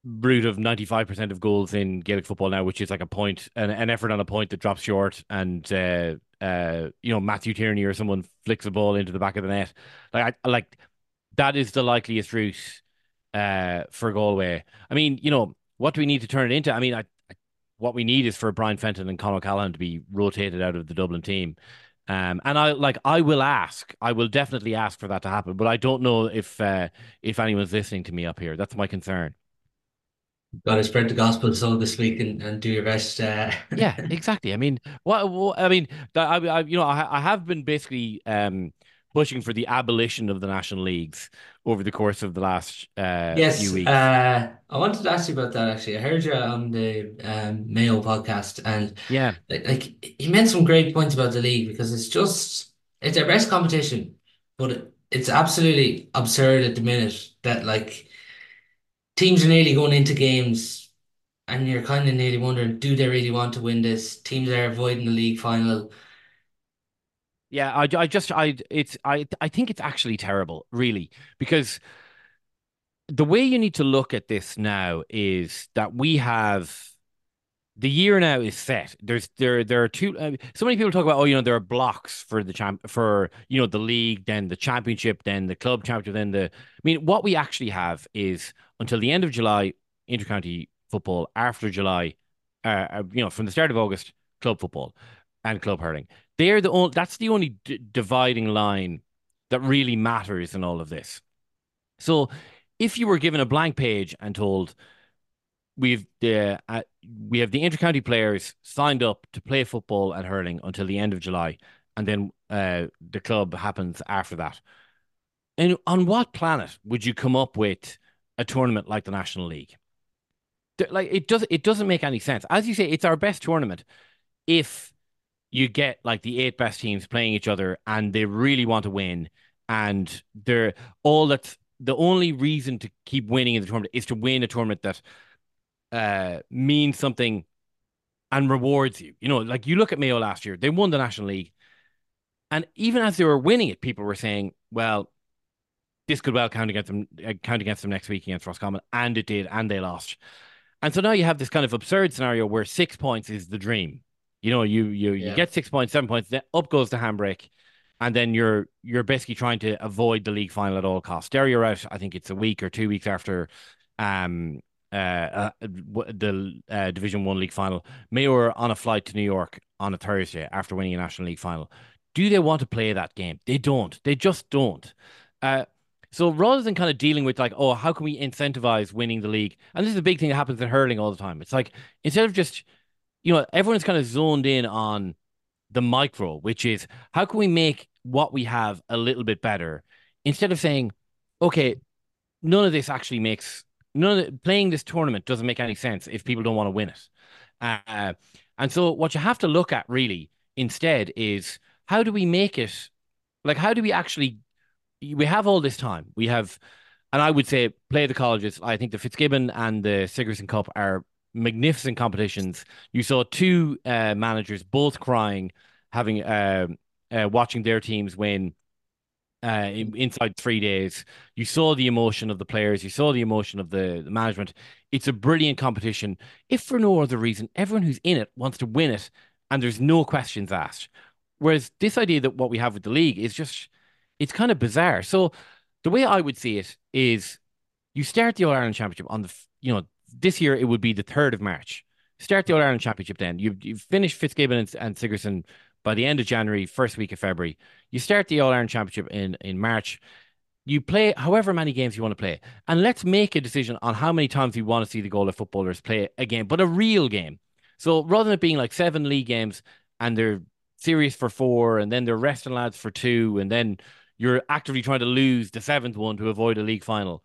route of ninety-five percent of goals in Gaelic football now, which is like a point, an, an effort on a point that drops short, and uh, uh, you know, Matthew Tierney or someone flicks a ball into the back of the net. Like, I, like that is the likeliest route uh, for Galway. I mean, you know, what do we need to turn it into? I mean, I, I what we need is for Brian Fenton and Conor Callahan to be rotated out of the Dublin team. Um, and I like I will ask, I will definitely ask for that to happen, but I don't know if uh, if anyone's listening to me up here. That's my concern. Got to spread the gospel so this week and, and do your best. Uh... Yeah, exactly. I mean, what, what I mean, I, I, you know, I, I have been basically um, pushing for the abolition of the national leagues over the course of the last uh, few Yes, weeks. uh, I wanted to ask you about that actually. I heard you on the um, Mayo podcast, and Yeah, like, like you made some great points about the league because it's just it's our best competition, but it, it's absolutely absurd at the minute that like teams are nearly going into games and you're kind of nearly wondering, do they really want to win this? Teams are avoiding the league final. yeah. I, I just, I, it's, I, I think it's actually terrible, really, because the way you need to look at this now is that we have the year now is set. There's there there are two. Uh, so many people talk about, oh, you know, there are blocks for the champ for you know the league, then the championship, then the club championship, then the. I mean, what we actually have is until the end of July, intercounty football. After July, uh, uh, you know, from the start of August, club football and club hurling. They're the only. That's the only d dividing line that really matters in all of this. So, if you were given a blank page and told we've the uh, we have the intercounty players signed up to play football and hurling until the end of July, and then uh, the club happens after that. And on what planet would you come up with a tournament like the National League? Like it does, it doesn't make any sense. As you say, it's our best tournament if you get like the eight best teams playing each other and they really want to win, and they're all that. The only reason to keep winning in the tournament is to win a tournament that uh, means something and rewards you. You know, like you look at Mayo last year, they won the National League. And even as they were winning it, people were saying, well, this could well count against them, uh, count against them next week against Roscommon. And it did, and they lost. And so now you have this kind of absurd scenario where six points is the dream. You know, you you you Yeah. get six points, seven points, then up goes the handbrake, and then you're you're basically trying to avoid the league final at all costs. There you're out. I think it's a week or two weeks after um uh, uh the uh, Division One league final. Mayo are on a flight to New York on a Thursday after winning a National League final. Do they want to play that game? They don't. They just don't. Uh, so rather than kind of dealing with like, oh, how can we incentivize winning the league? And this is a big thing that happens in hurling all the time. It's like instead of just, you know, everyone's kind of zoned in on the micro, which is how can we make what we have a little bit better instead of saying, okay, none of this actually makes none of the, playing this tournament doesn't make any sense if people don't want to win it. Uh, and so what you have to look at really instead is how do we make it like how do we actually we have all this time. We have, and I would say play the colleges. I think the Fitzgibbon and the Sigerson Cup are magnificent competitions. You saw two uh, managers both crying, having uh, uh, watching their teams win uh, in, inside three days. You saw the emotion of the players. You saw the emotion of the, the management. It's a brilliant competition. If for no other reason, everyone who's in it wants to win it, and there's no questions asked. Whereas this idea that what we have with the league is just, it's kind of bizarre. So the way I would see it is you start the All Ireland Championship on the, you know, this year it would be the third of March. Start the All Ireland Championship then. You you finish Fitzgibbon and, and Sigerson by the end of January, first week of February. You start the All Ireland Championship in, in March. You play however many games you want to play. And let's make a decision on how many times we want to see the Galway footballers play a game, but a real game. So rather than it being like seven league games and they're serious for four, and then they're resting lads for two, and then you're actively trying to lose the seventh one to avoid a league final.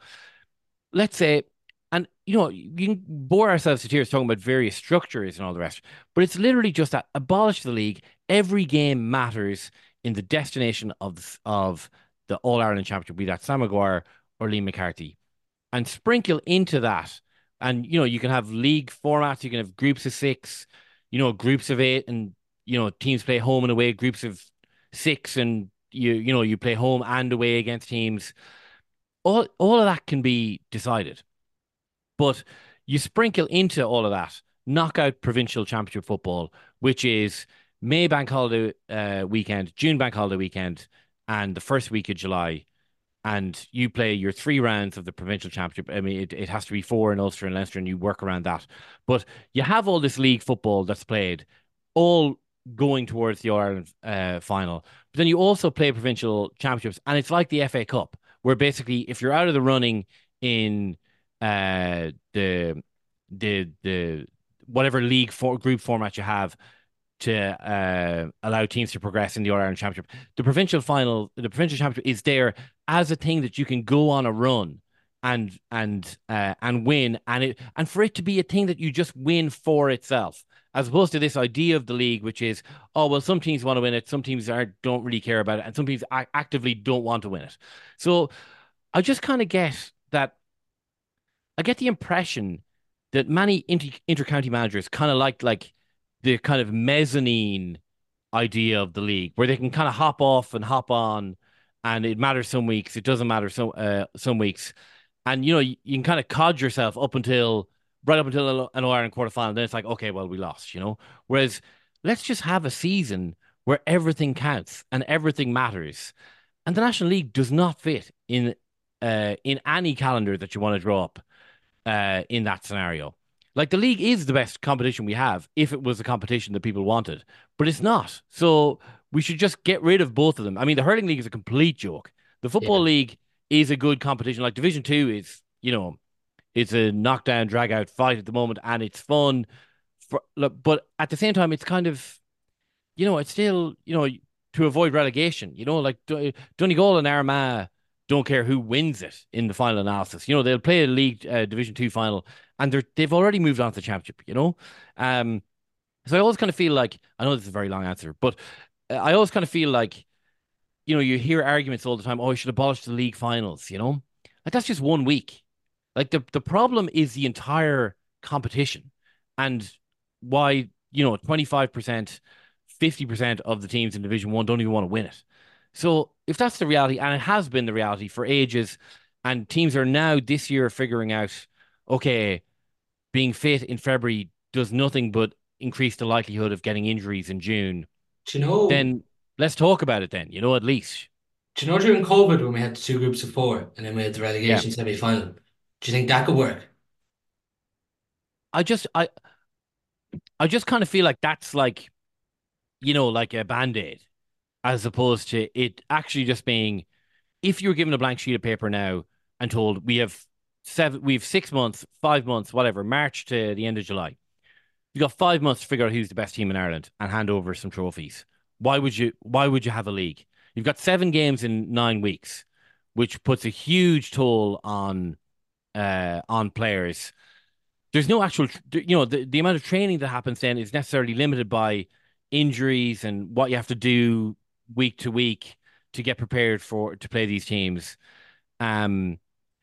Let's say, and you know, you can bore ourselves to tears talking about various structures and all the rest, but it's literally just that abolish the league. Every game matters in the destination of the, of the All Ireland Championship, be that Sam Maguire or Liam McCarthy, and sprinkle into that. And you know, you can have league formats, you can have groups of six, you know, groups of eight, and you know, teams play home and away, groups of six, and you you know, you play home and away against teams. All all of that can be decided. But you sprinkle into all of that knockout provincial championship football, which is May bank holiday uh, weekend, June bank holiday weekend, and the first week of July. And you play your three rounds of the provincial championship. I mean, it, it has to be four in Ulster and Leinster, and you work around that. But you have all this league football that's played, all going towards the All-Ireland uh, final. But then you also play provincial championships, and it's like the F A Cup, where basically if you're out of the running in uh, the the the whatever league for group format you have to uh, allow teams to progress in the All-Ireland Championship, the provincial final, the provincial championship is there as a thing that you can go on a run and and uh, and win, and it and for it to be a thing that you just win for itself, as opposed to this idea of the league, which is, oh well, some teams want to win it, some teams aren't, don't really care about it, and some teams actively don't want to win it. So I just kind of get that. I get the impression that many inter inter-county managers kind of like like the kind of mezzanine idea of the league, where they can kind of hop off and hop on, and it matters some weeks, it doesn't matter some uh, some weeks, and you know you, you can kind of cod yourself up until right up until an All-Ireland quarterfinal. Then it's like, okay, well we lost, you know. Whereas let's just have a season where everything counts and everything matters, and the National League does not fit in uh, in any calendar that you want to draw up uh, in that scenario. Like the league is the best competition we have if it was a competition that people wanted, but it's not. So we should just get rid of both of them. I mean, the hurling league is a complete joke. The football Yeah. league is a good competition. Like Division Two is, you know, it's a knockdown, drag out fight at the moment, and it's fun. For, but at the same time, it's kind of, you know, it's still, you know, to avoid relegation. You know, like Donegal and Armagh don't care who wins it in the final analysis. You know, they'll play a league uh, Division Two final, and they're they've already moved on to the championship. You know, um, so I always kind of feel like, I know this is a very long answer, but uh, I always kind of feel like, you know, you hear arguments all the time. Oh, I should abolish the league finals. You know, like that's just one week. Like the the problem is the entire competition, and why, you know, twenty-five percent, fifty percent of the teams in Division One don't even want to win it. So if that's the reality, and it has been the reality for ages, and teams are now this year figuring out, okay, being fit in February does nothing but increase the likelihood of getting injuries in June, Do you know? then let's talk about it then, you know, at least. Do you know during COVID when we had the two groups of four and then we had the Yeah. relegation semi-final? Do you think that could work? I just I I just kind of feel like that's like, you know, like a band-aid, as opposed to it actually just being, if you're given a blank sheet of paper now and told we have seven, we have six months, five months, whatever, March to the end of July. You've got five months to figure out who's the best team in Ireland and hand over some trophies. Why would you why would you have a league? You've got seven games in nine weeks, which puts a huge toll on uh on players. There's no actual, you know, the, the amount of training that happens then is necessarily limited by injuries and what you have to do week to week to get prepared for to play these teams. Um,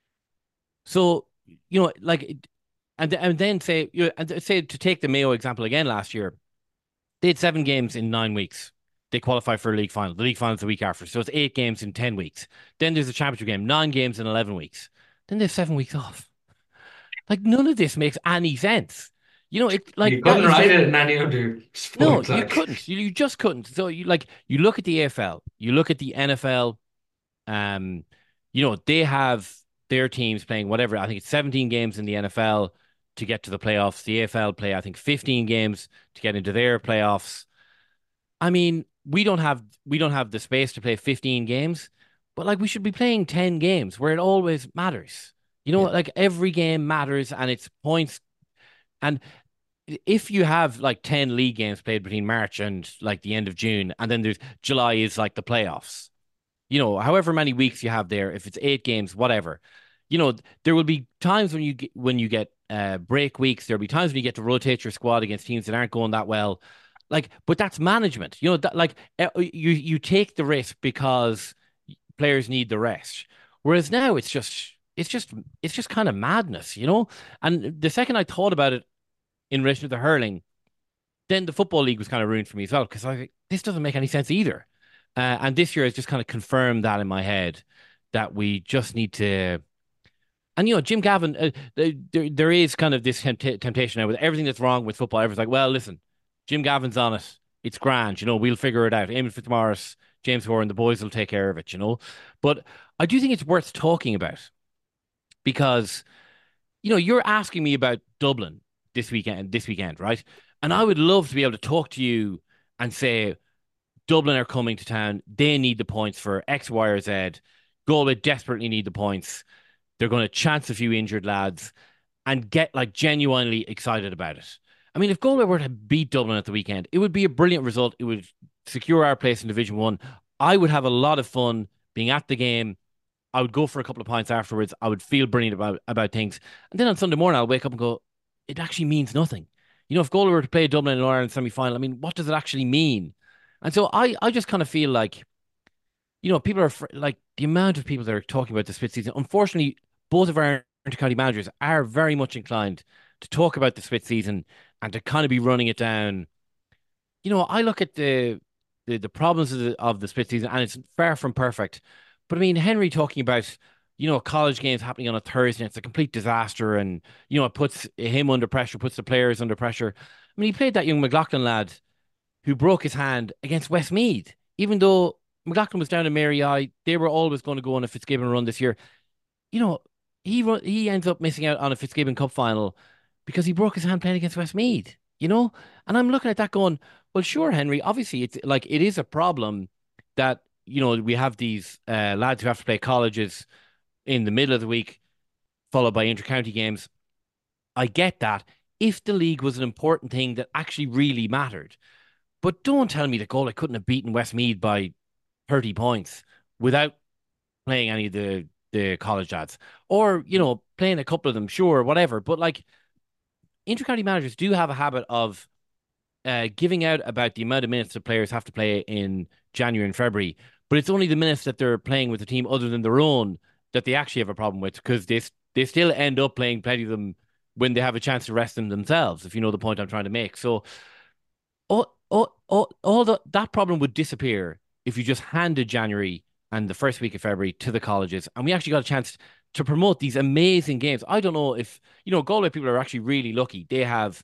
so you know, like, and and then say, you know, and say to take the Mayo example again, last year they had seven games in nine weeks. They qualify for a league final. The league final is the week after, so it's eight games in ten weeks. Then there's a championship game, nine games in eleven weeks. Then they have seven weeks off. Like none of this makes any sense. You know, it like You that couldn't is write just it in any other no, sport, you like. couldn't. You, you just couldn't. So you like you look at the A F L, you look at the N F L. Um, you know, they have their teams playing whatever. I think it's seventeen games in the N F L to get to the playoffs. The A F L play, I think, fifteen games to get into their playoffs. I mean, we don't have we don't have the space to play fifteen games, but like we should be playing ten games where it always matters. You know, Yeah. like every game matters and it's points. And if you have like ten league games played between March and like the end of June, and then there's July is like the playoffs, you know, however many weeks you have there, if it's eight games, whatever, you know, there will be times when you get, when you get uh, break weeks. There'll be times when you get to rotate your squad against teams that aren't going that well. Like, but that's management, you know, that like uh, you, you take the risk because players need the rest. Whereas now it's just, it's just, it's just kind of madness, you know? And the second I thought about it in relation to the hurling, then the football league was kind of ruined for me as well, because I think this doesn't make any sense either. Uh, and this year has just kind of confirmed that in my head, that we just need to And, you know, Jim Gavin, uh, there, there is kind of this tempt temptation now with everything that's wrong with football. Everyone's like, well, listen, Jim Gavin's on it. It's grand. You know, we'll figure it out. Eamon Fitzmaurice, James Horan, the boys will take care of it, you know. But I do think it's worth talking about because, you know, you're asking me about Dublin this weekend, this weekend, right? And I would love to be able to talk to you and say, Dublin are coming to town. They need the points for X, Y, or Z. Galway desperately need the points. They're going to chance a few injured lads and get like genuinely excited about it. I mean, if Galway were to beat Dublin at the weekend, it would be a brilliant result. It would secure our place in Division One. I would have a lot of fun being at the game. I would go for a couple of pints afterwards. I would feel brilliant about about things. And then on Sunday morning, I'll wake up and go, it actually means nothing. You know, if Galway were to play Dublin in an Ireland semi-final, I mean, what does it actually mean? And so I, I just kind of feel like, you know, people are like the amount of people that are talking about the split season. Unfortunately, both of our intercounty managers are very much inclined to talk about the split season and to kind of be running it down. You know, I look at the the, the problems of the, of the split season, and it's far from perfect. But I mean, Henry talking about, you know, college games happening on a Thursday, and it's a complete disaster, and you know, it puts him under pressure, puts the players under pressure. I mean, he played that young McLaughlin lad who broke his hand against Westmeath, even though McLaughlin was down in Mary I, they were always going to go on a Fitzgibbon run this year. You know, he he ends up missing out on a Fitzgibbon Cup final because he broke his hand playing against Westmeath, you know? And I'm looking at that going, well, sure, Henry, obviously it's like it is a problem that, you know, we have these uh, lads who have to play colleges in the middle of the week, followed by intercounty games. I get that if the league was an important thing that actually really mattered. But don't tell me that Galway couldn't have beaten Westmeath by thirty points without playing any of the, the college lads. Or, you know, playing a couple of them, sure, whatever. But like, intercounty managers do have a habit of uh, giving out about the amount of minutes the players have to play in January and February, but it's only the minutes that they're playing with the team other than their own that they actually have a problem with because they they still end up playing plenty of them when they have a chance to rest them themselves, if you know the point I'm trying to make. So all all all, all the, that problem would disappear if you just handed January and the first week of February to the colleges, and we actually got a chance to promote these amazing games. I don't know if, you know, Galway people are actually really lucky. They have,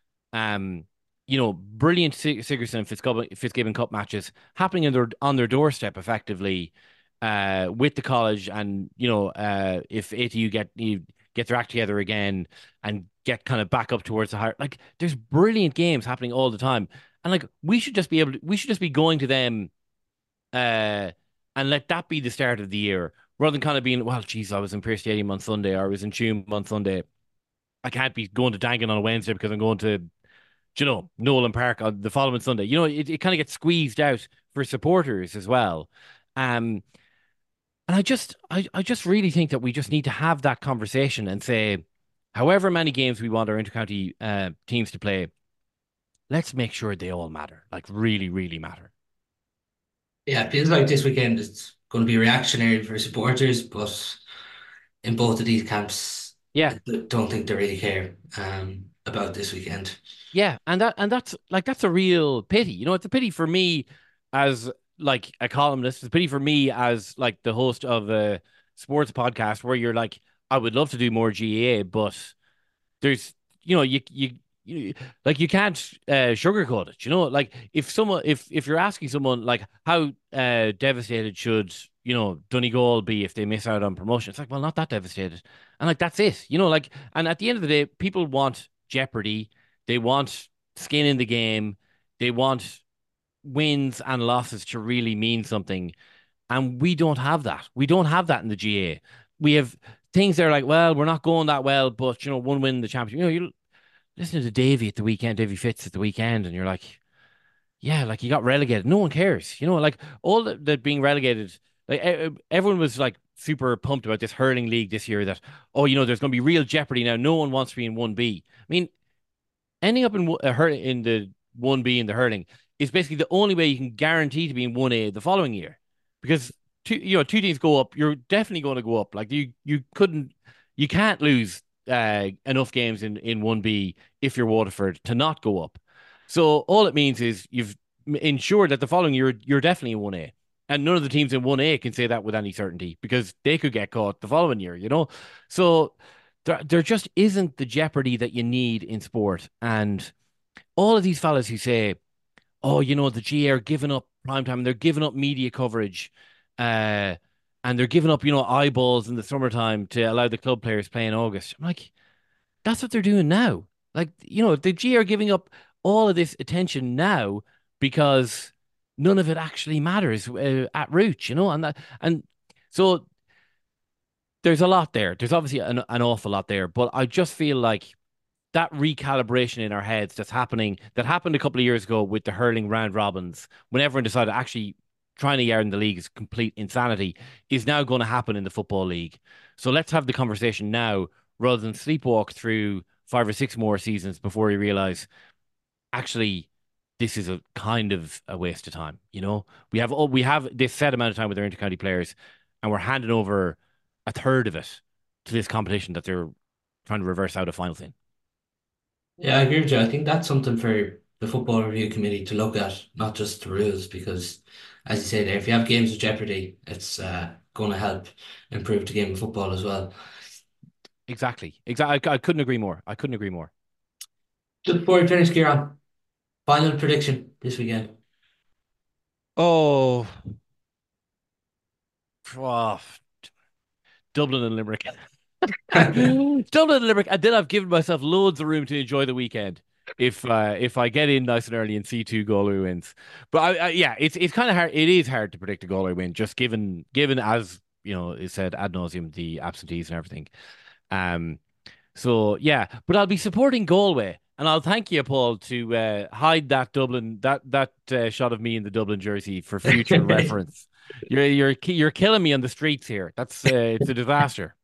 um, you know, brilliant Sigerson and Fitzgibbon, Fitzgibbon Cup matches happening in their, on their doorstep effectively, uh, with the college. And, you know, uh, if A T U get, you get their act together again and get kind of back up towards the heart, like there's brilliant games happening all the time. And like, we should just be able to, we should just be going to them, uh, and let that be the start of the year rather than kind of being, well, geez, I was in Pearse Stadium on Sunday or I was in Tuam on Sunday. I can't be going to Dangan on a Wednesday because I'm going to, you know, Nolan Park on the following Sunday. You know, it, it kind of gets squeezed out for supporters as well. Um, and I just, I, I just really think that we just need to have that conversation and say, however many games we want our intercounty uh, teams to play, let's make sure they all matter, like really, really matter. Yeah, it feels like this weekend it's going to be reactionary for supporters, but in both of these camps, yeah, I don't think they really care um, about this weekend. Yeah, and that and that's like that's a real pity. You know, it's a pity for me as like a columnist. It's a pity for me as like the host of a sports podcast where you're like, I would love to do more G A A, but there's, you know, you you, you like you can't uh, sugarcoat it. You know, like if someone if if you're asking someone like how uh, devastated should, you know, Donegal be if they miss out on promotion, it's like, well, not that devastated, and like that's it. You know, like, and at the end of the day, people want jeopardy. They want skin in the game. They want wins and losses to really mean something. And we don't have that. We don't have that in the G A A. We have things that are like, well, we're not going that well, but, you know, one win in the championship. You know, you listen to Davy at the weekend, Davy Fitz at the weekend, and you're like, yeah, like you got relegated. No one cares. You know, like all that, that being relegated, like everyone was like super pumped about this hurling league this year that, oh, you know, there's going to be real jeopardy now. No one wants to be in one B. I mean, ending up in uh, hur- in the one B in the hurling is basically the only way you can guarantee to be in one A the following year, because two you know two teams go up, you're definitely going to go up. Like you you couldn't you can't lose uh, enough games in in one B if you're Waterford to not go up. So all it means is you've ensured that the following year you're definitely in one A. And none of the teams in one A can say that with any certainty because they could get caught the following year, you know? So there, there just isn't the jeopardy that you need in sport. And all of these fellas who say, oh, you know, the G A are giving up prime time, they're giving up media coverage, uh, and they're giving up, you know, eyeballs in the summertime to allow the club players play in August. I'm like, that's what they're doing now. Like, you know, the G A are giving up all of this attention now because none of it actually matters uh, at root, you know, and that, and so there's a lot there. There's obviously an, an awful lot there, but I just feel like that recalibration in our heads that's happening, that happened a couple of years ago with the hurling round robins, when everyone decided actually trying to yarn the league is complete insanity, is now going to happen in the Football League. So let's have the conversation now rather than sleepwalk through five or six more seasons before we realize actually this is a kind of a waste of time. You know, we have all we have this set amount of time with our intercounty players, and we're handing over a third of it to this competition that they're trying to reverse out of finals in. Yeah, I agree with you. I think that's something for the Football Review Committee to look at, not just the rules, because as you say there, if you have games of jeopardy, it's uh, going to help improve the game of football as well. Exactly. Exactly. I, I couldn't agree more. I couldn't agree more. Just before we finish, Kieran, final prediction this weekend. Oh, oh, Dublin and Limerick. Dublin and Limerick. And then I've given myself loads of room to enjoy the weekend if uh, if I get in nice and early and see two Galway wins. But I, I, yeah, it's it's kind of hard. It is hard to predict a Galway win, just given given as you know, it said ad nauseum the absentees and everything. Um, so yeah, but I'll be supporting Galway, and I'll thank you, Paul, to uh, hide that Dublin that that uh, shot of me in the Dublin jersey for future reference. You're you're you're killing me on the streets here. That's uh, it's a disaster.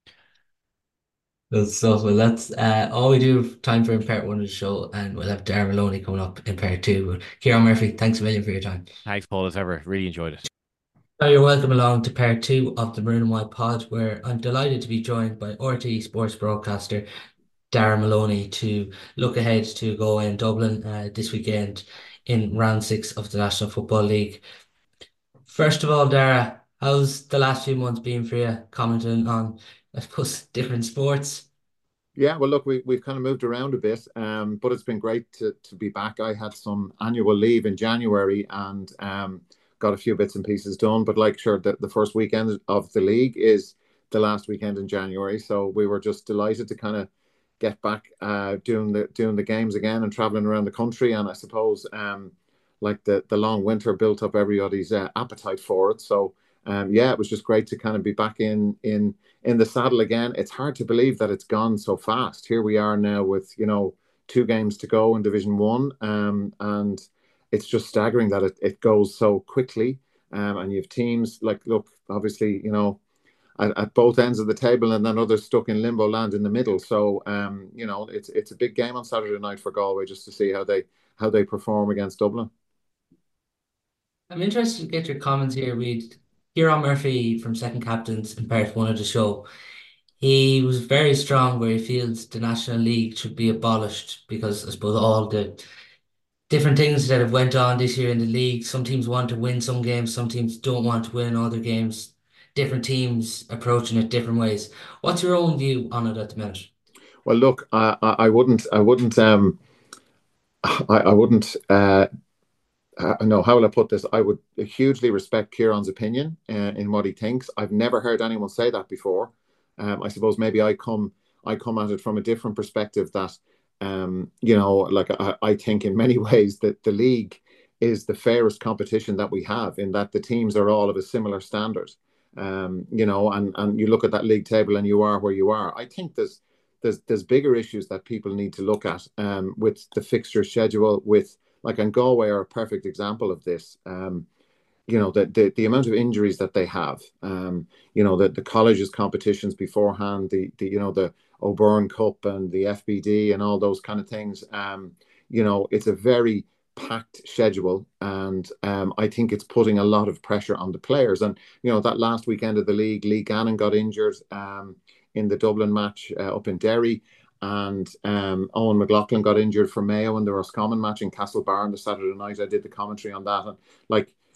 Good stuff. Well, that's uh, all we do have time for in part one of the show, and we'll have Darren Maloney coming up in part two. But Kieran Murphy, thanks a million for your time. Thanks, Paul, as ever. Really enjoyed it. Now you're welcome along to part two of the Maroon and White Pod, where I'm delighted to be joined by R T E sports broadcaster Darren Maloney to look ahead to go in Dublin uh, this weekend in round six of the National Football League. First of all, Dara, how's the last few months been for you, commenting on, I suppose, different sports? Yeah, well, look, we, we've kind of moved around a bit, um, but it's been great to, to be back. I had some annual leave in January and um, got a few bits and pieces done. But like, sure, the, the first weekend of the league is the last weekend in January. So we were just delighted to kind of get back uh, doing the doing the games again and traveling around the country. And I suppose um, like the, the long winter built up everybody's uh, appetite for it. So um, yeah, it was just great to kind of be back in in in the saddle again. It's hard to believe that it's gone so fast. Here we are now with, you know, two games to go in Division One, um, and it's just staggering that it, it goes so quickly. Um, and you have teams like, look, obviously, you know, at, at both ends of the table, and then others stuck in limbo land in the middle. So, um, you know, it's it's a big game on Saturday night for Galway just to see how they how they perform against Dublin. I'm interested to get your comments here. We Kieran Murphy from Second Captains in part one of the show. He was very strong where he feels the National League should be abolished because I suppose all the different things that have went on this year in the league. Some teams want to win some games, some teams don't want to win other games. Different teams approaching it different ways. What's your own view on it at the minute? Well, look, I, I, I wouldn't, I wouldn't, um, I, I wouldn't. Uh, uh, no, how will I put this? I would hugely respect Kieran's opinion uh, in what he thinks. I've never heard anyone say that before. Um, I suppose maybe I come, I come at it from a different perspective. That, um, you know, like I, I think in many ways that the league is the fairest competition that we have, in that the teams are all of a similar standard. Um, you know, and and you look at that league table and you are where you are. I think there's there's there's bigger issues that people need to look at um, with the fixture schedule. With like, and Galway are a perfect example of this. Um, you know, the, the the amount of injuries that they have. Um, you know, the the colleges competitions beforehand, the the you know the O'Byrne Cup and the F B D and all those kind of things. Um, you know, it's a very packed schedule, and um, I think it's putting a lot of pressure on the players. And you know, that last weekend of the league, Lee Gannon got injured um, in the Dublin match uh, up in Derry, and um, Owen McLaughlin got injured for Mayo in the Roscommon match in Castlebar on the Saturday night. I did the commentary on that, and like,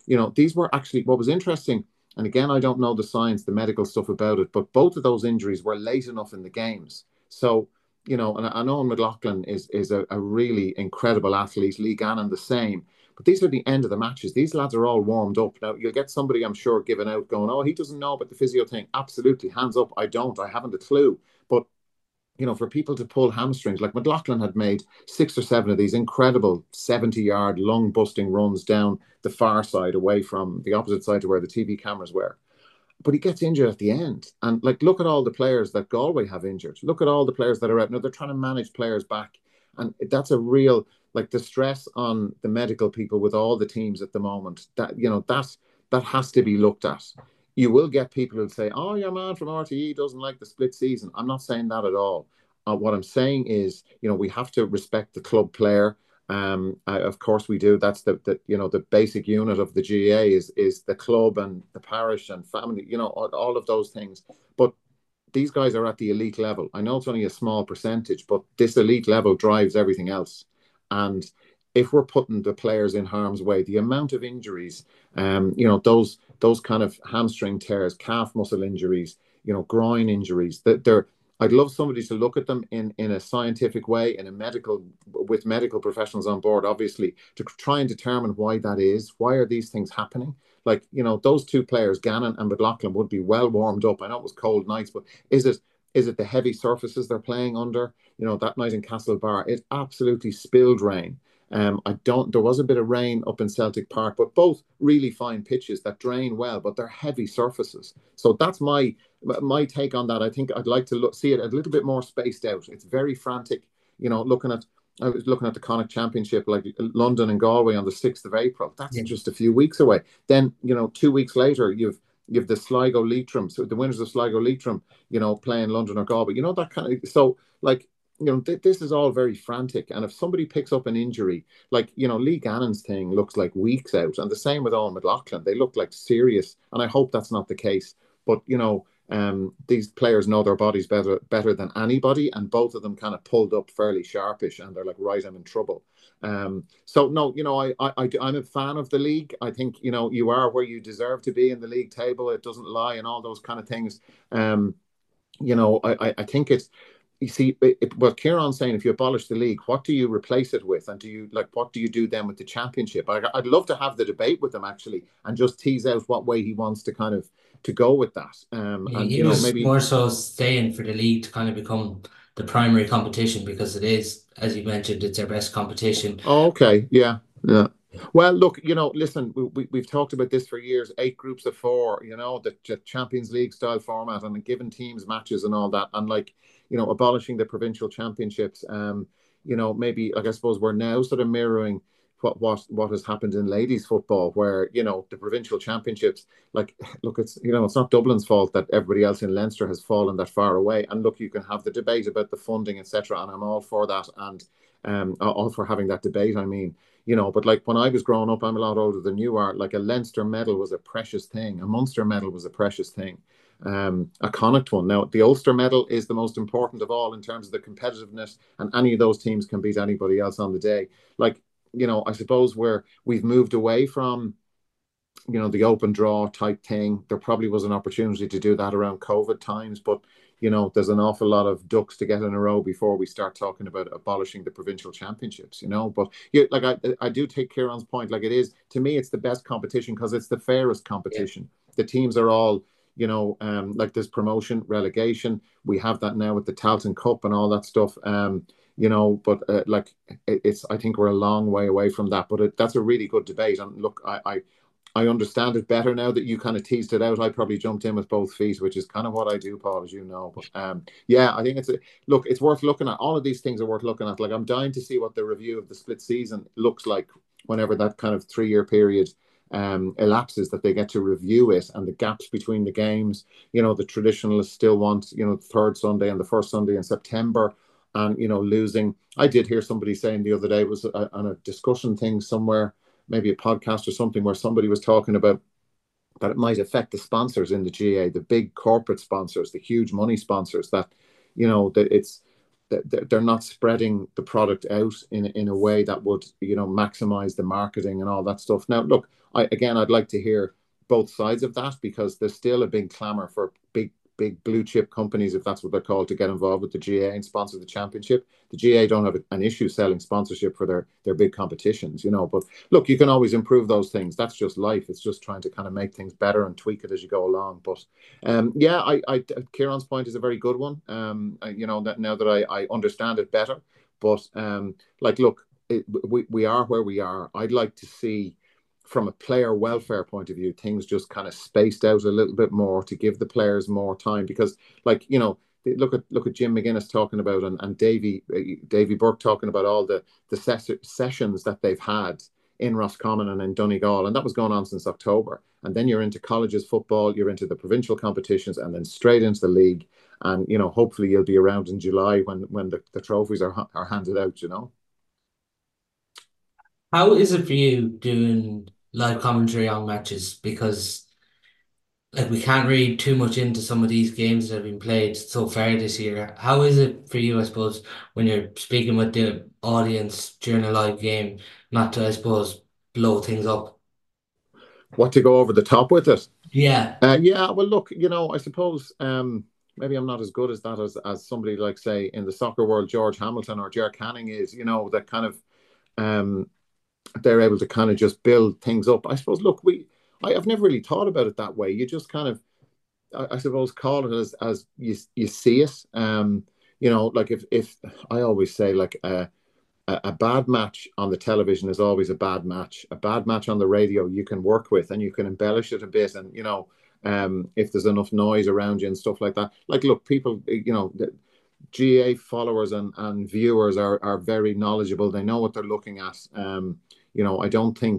you know, these were actually, what was interesting, and again, I don't know the science, the medical stuff about it, but both of those injuries were late enough in the games. So, you know, and I know McLaughlin is is a, a really incredible athlete, Lee Gannon the same. But these are the end of the matches. These lads are all warmed up. Now, you'll get somebody, I'm sure, giving out going, oh, he doesn't know about the physio thing. Absolutely. Hands up. I don't. I haven't a clue. But, you know, for people to pull hamstrings, like McLaughlin had made six or seven of these incredible seventy-yard, lung-busting runs down the far side away from the opposite side to where the T V cameras were. But he gets injured at the end. And, like, look at all the players that Galway have injured. Look at all the players that are out. Now, they're trying to manage players back. And that's a real, like, the stress on the medical people with all the teams at the moment, that, you know, that, that has to be looked at. You will get people who'll say, oh, your man from R T E doesn't like the split season. I'm not saying that at all. Uh, what I'm saying is, you know, we have to respect the club player. Um, I, of course we do. That's the, the, you know, the basic unit of the G A A is, is the club and the parish and family, you know, all, all of those things. But these guys are at the elite level. I know it's only a small percentage, but this elite level drives everything else. And if we're putting the players in harm's way, the amount of injuries, um, you know, those those kind of hamstring tears, calf muscle injuries, you know, groin injuries, that they're, I'd love somebody to look at them in, in a scientific way, in a medical, with medical professionals on board, obviously, to try and determine why that is. Why are these things happening? Like, you know, those two players, Gannon and McLaughlin, would be well warmed up. I know it was cold nights, but is it is it the heavy surfaces they're playing under? You know, that night in Castlebar, it absolutely spilled rain. Um, I don't. There was a bit of rain up in Celtic Park, but both really fine pitches that drain well, but they're heavy surfaces. So that's my my take on that. I think I'd like to look, see it a little bit more spaced out. It's very frantic. You know, looking at I was looking at the Connacht Championship, like London and Galway on the sixth of April. That's yeah. just a few weeks away. Then, you know, two weeks later, you've you've the Sligo Leitrim, so the winners of Sligo Leitrim, you know, playing London or Galway. You know, that kind of. So, like, you know, th- this is all very frantic. And if somebody picks up an injury, like, you know, Lee Gannon's thing looks like weeks out. And the same with Owen McLaughlin. They look like serious. And I hope that's not the case. But, you know, um, these players know their bodies better better than anybody. And both of them kind of pulled up fairly sharpish. And they're like, right, I'm in trouble. Um, so, no, you know, I, I, I, I'm a fan of the league. I think, you know, you are where you deserve to be in the league table. It doesn't lie and all those kind of things. Um, you know, I, I, I think it's, you see, it, what Kieran's saying, if you abolish the league, what do you replace it with? And do you, like, what do you do then with the championship? I, I'd love to have the debate with him, actually, and just tease out what way he wants to kind of, to go with that. Um, He, and, he you know, was maybe more so staying for the league to kind of become the primary competition, because it is, as you mentioned, it's their best competition. Oh, okay. Yeah. Yeah. Well, look, you know, listen, we, we, we've talked about this for years, eight groups of four, you know, the, the Champions League style format and giving teams matches and all that. And, like, you know, abolishing the provincial championships. Um, you know, maybe, like, I suppose we're now sort of mirroring what what what has happened in ladies football, where, you know, the provincial championships, like, look, it's, you know, it's not Dublin's fault that everybody else in Leinster has fallen that far away. And look, you can have the debate about the funding, et cetera. And I'm all for that. And um, all for having that debate, I mean. You know, but like when I was growing up, I'm a lot older than you are. Like, a Leinster medal was a precious thing. A Munster medal was a precious thing. Um, a Connacht one. Now, the Ulster medal is the most important of all in terms of the competitiveness, and any of those teams can beat anybody else on the day. Like, you know, I suppose where we've moved away from, you know, the open draw type thing. There probably was an opportunity to do that around COVID times, but, you know, there's an awful lot of ducks to get in a row before we start talking about abolishing the provincial championships, you know. But yeah, like I, I do take Kieran's point. Like, it is, to me, it's the best competition because it's the fairest competition. Yeah. The teams are all, you know, um, like, there's promotion, relegation. We have that now with the Tailteann Cup and all that stuff. Um, you know, but uh, like, it, it's, I think we're a long way away from that. But it, that's a really good debate. And look, I, I I understand it better now that you kind of teased it out. I probably jumped in with both feet, which is kind of what I do, Paul, as you know. But um, yeah, I think it's a look. It's worth looking at. All of these things are worth looking at. Like, I'm dying to see what the review of the split season looks like whenever that kind of three-year period um, elapses, that they get to review it, and the gaps between the games. You know, the traditionalists still want, you know, the third Sunday and the first Sunday in September. And, you know, losing. I did hear somebody saying the other day, it was a, on a discussion thing somewhere, maybe a podcast or something, where somebody was talking about that it might affect the sponsors in the G A A, the big corporate sponsors, the huge money sponsors, that, you know, that it's, they're not spreading the product out in in a way that would, you know, maximize the marketing and all that stuff. Now, look, I again, I'd like to hear both sides of that, because there's still a big clamor for big big blue chip companies, if that's what they're called, to get involved with the G A A and sponsor the championship. The G A A don't have an issue selling sponsorship for their their big competitions, you know. But look, you can always improve those things. That's just life. It's just trying to kind of make things better and tweak it as you go along. But um, yeah, I, I Kieran's point is a very good one. Um, you know, that now that I, I understand it better. But um, like, look, it, we we are where we are. I'd like to see, from a player welfare point of view, things just kind of spaced out a little bit more to give the players more time. Because, like, you know, look at look at Jim McGuinness talking about, and, and Davy Davy Burke talking about all the the ses- sessions that they've had in Roscommon and in Donegal, and that was going on since October. And then you're into colleges football, you're into the provincial competitions, and then straight into the league. And, you know, hopefully you'll be around in July when when the, the trophies are are handed out, you know. How is it for you doing live commentary on matches? Because like we can't read too much into some of these games that have been played so far this year. How is it for you, I suppose, when you're speaking with the audience during a live game, not to, I suppose, blow things up? What, to go over the top with it? Yeah. Uh, yeah, well, look, you know, I suppose um, maybe I'm not as good as that as, as somebody like, say, in the soccer world, George Hamilton or Ger Canning is, you know, that kind of, um, they're able to kind of just build things up. I suppose, look, we, I, I've never really thought about it that way. You just kind of, I, I suppose, call it as, as you, you see it. Um, you know, like if, if I always say, like, uh, a, a bad match on the television is always a bad match. A bad match on the radio you can work with and you can embellish it a bit. And, you know, um, if there's enough noise around you and stuff like that. Like, look, people, you know, the G A A followers and, and viewers are, are very knowledgeable. They know what they're looking at. Um, you know, I don't think,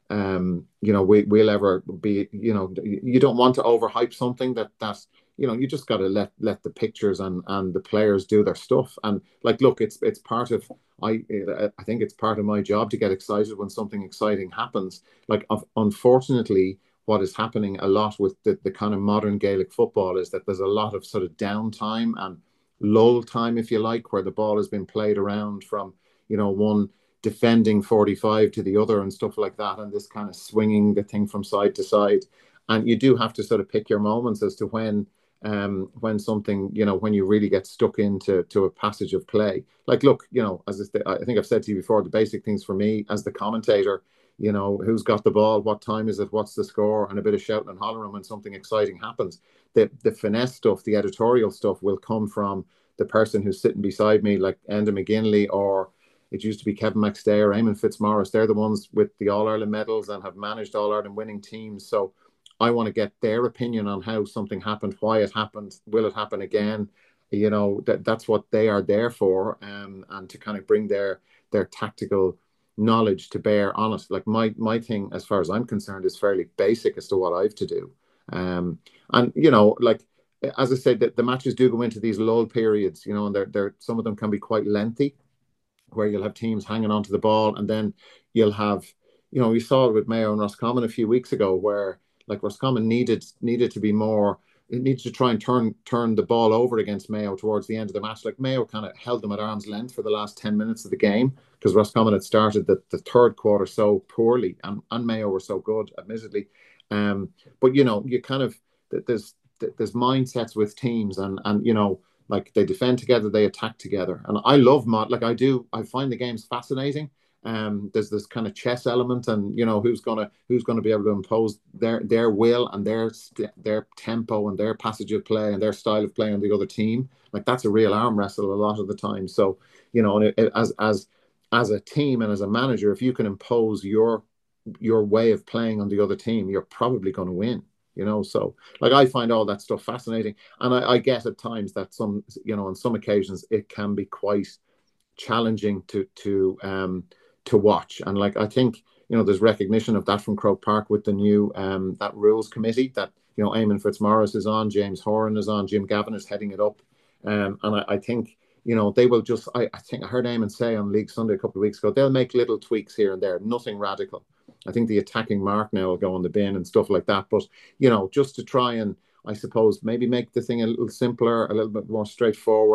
um, you know, we, we'll ever be, you know, you don't want to overhype something that, that, you know, you just got to let let the pictures and and the players do their stuff. And, like, look, it's it's part of, I I think it's part of my job to get excited when something exciting happens. Like, unfortunately, what is happening a lot with the, the kind of modern Gaelic football is that there's a lot of sort of downtime and lull time, if you like, where the ball has been played around from, you know, one defending forty-five to the other and stuff like that, and this kind of swinging the thing from side to side. And you do have to sort of pick your moments as to when um, when something, you know, when you really get stuck into to a passage of play. Like, look, you know, as I think I've said to you before, the basic things for me as the commentator, you know, who's got the ball, what time is it, what's the score, and a bit of shouting and hollering when something exciting happens. The the finesse stuff, the editorial stuff will come from the person who's sitting beside me, like Enda McGinley, or it used to be Kevin McStay or Eamon Fitzmaurice. They're the ones with the All-Ireland medals and have managed All-Ireland winning teams. So I want to get their opinion on how something happened, why it happened, will it happen again? You know, that that's what they are there for, um, and to kind of bring their their tactical knowledge to bear on it. Like, my my thing, as far as I'm concerned, is fairly basic as to what I've to do. Um, and, you know, like, as I said, the, the matches do go into these lull periods, you know, and they're, they're, some of them can be quite lengthy, where you'll have teams hanging onto the ball, and then you'll have, you know, we saw it with Mayo and Roscommon a few weeks ago, where, like, Roscommon needed needed to be more, it needs to try and turn turn the ball over against Mayo towards the end of the match. Like, Mayo kind of held them at arm's length for the last ten minutes of the game, because Roscommon had started the, the third quarter so poorly, and, and Mayo were so good, admittedly. Um, but, you know, you kind of, there's there's mindsets with teams, and and you know, like, they defend together, they attack together. And I love mod, like I do, I find the games fascinating. Um, there's this kind of chess element, and, you know, who's gonna who's gonna be able to impose their their will and their their tempo and their passage of play and their style of play on the other team. Like, that's a real arm wrestle a lot of the time. So, you know, it, it, as as as a team and as a manager, if you can impose your your way of playing on the other team, you're probably going to win. You know, so, like, I find all that stuff fascinating, and I, I get at times that some, you know, on some occasions it can be quite challenging to to um to watch. And, like, I think, you know, there's recognition of that from Croke Park with the new um that rules committee that, you know, Eamon Fitzmaurice is on, James Horan is on, Jim Gavin is heading it up, um and I, I think, you know, they will just, I, I think I heard Eamon say on League Sunday a couple of weeks ago, they'll make little tweaks here and there, nothing radical. I think the attacking mark now will go on the bin and stuff like that. But, you know, just to try and, I suppose, maybe make the thing a little simpler, a little bit more straightforward.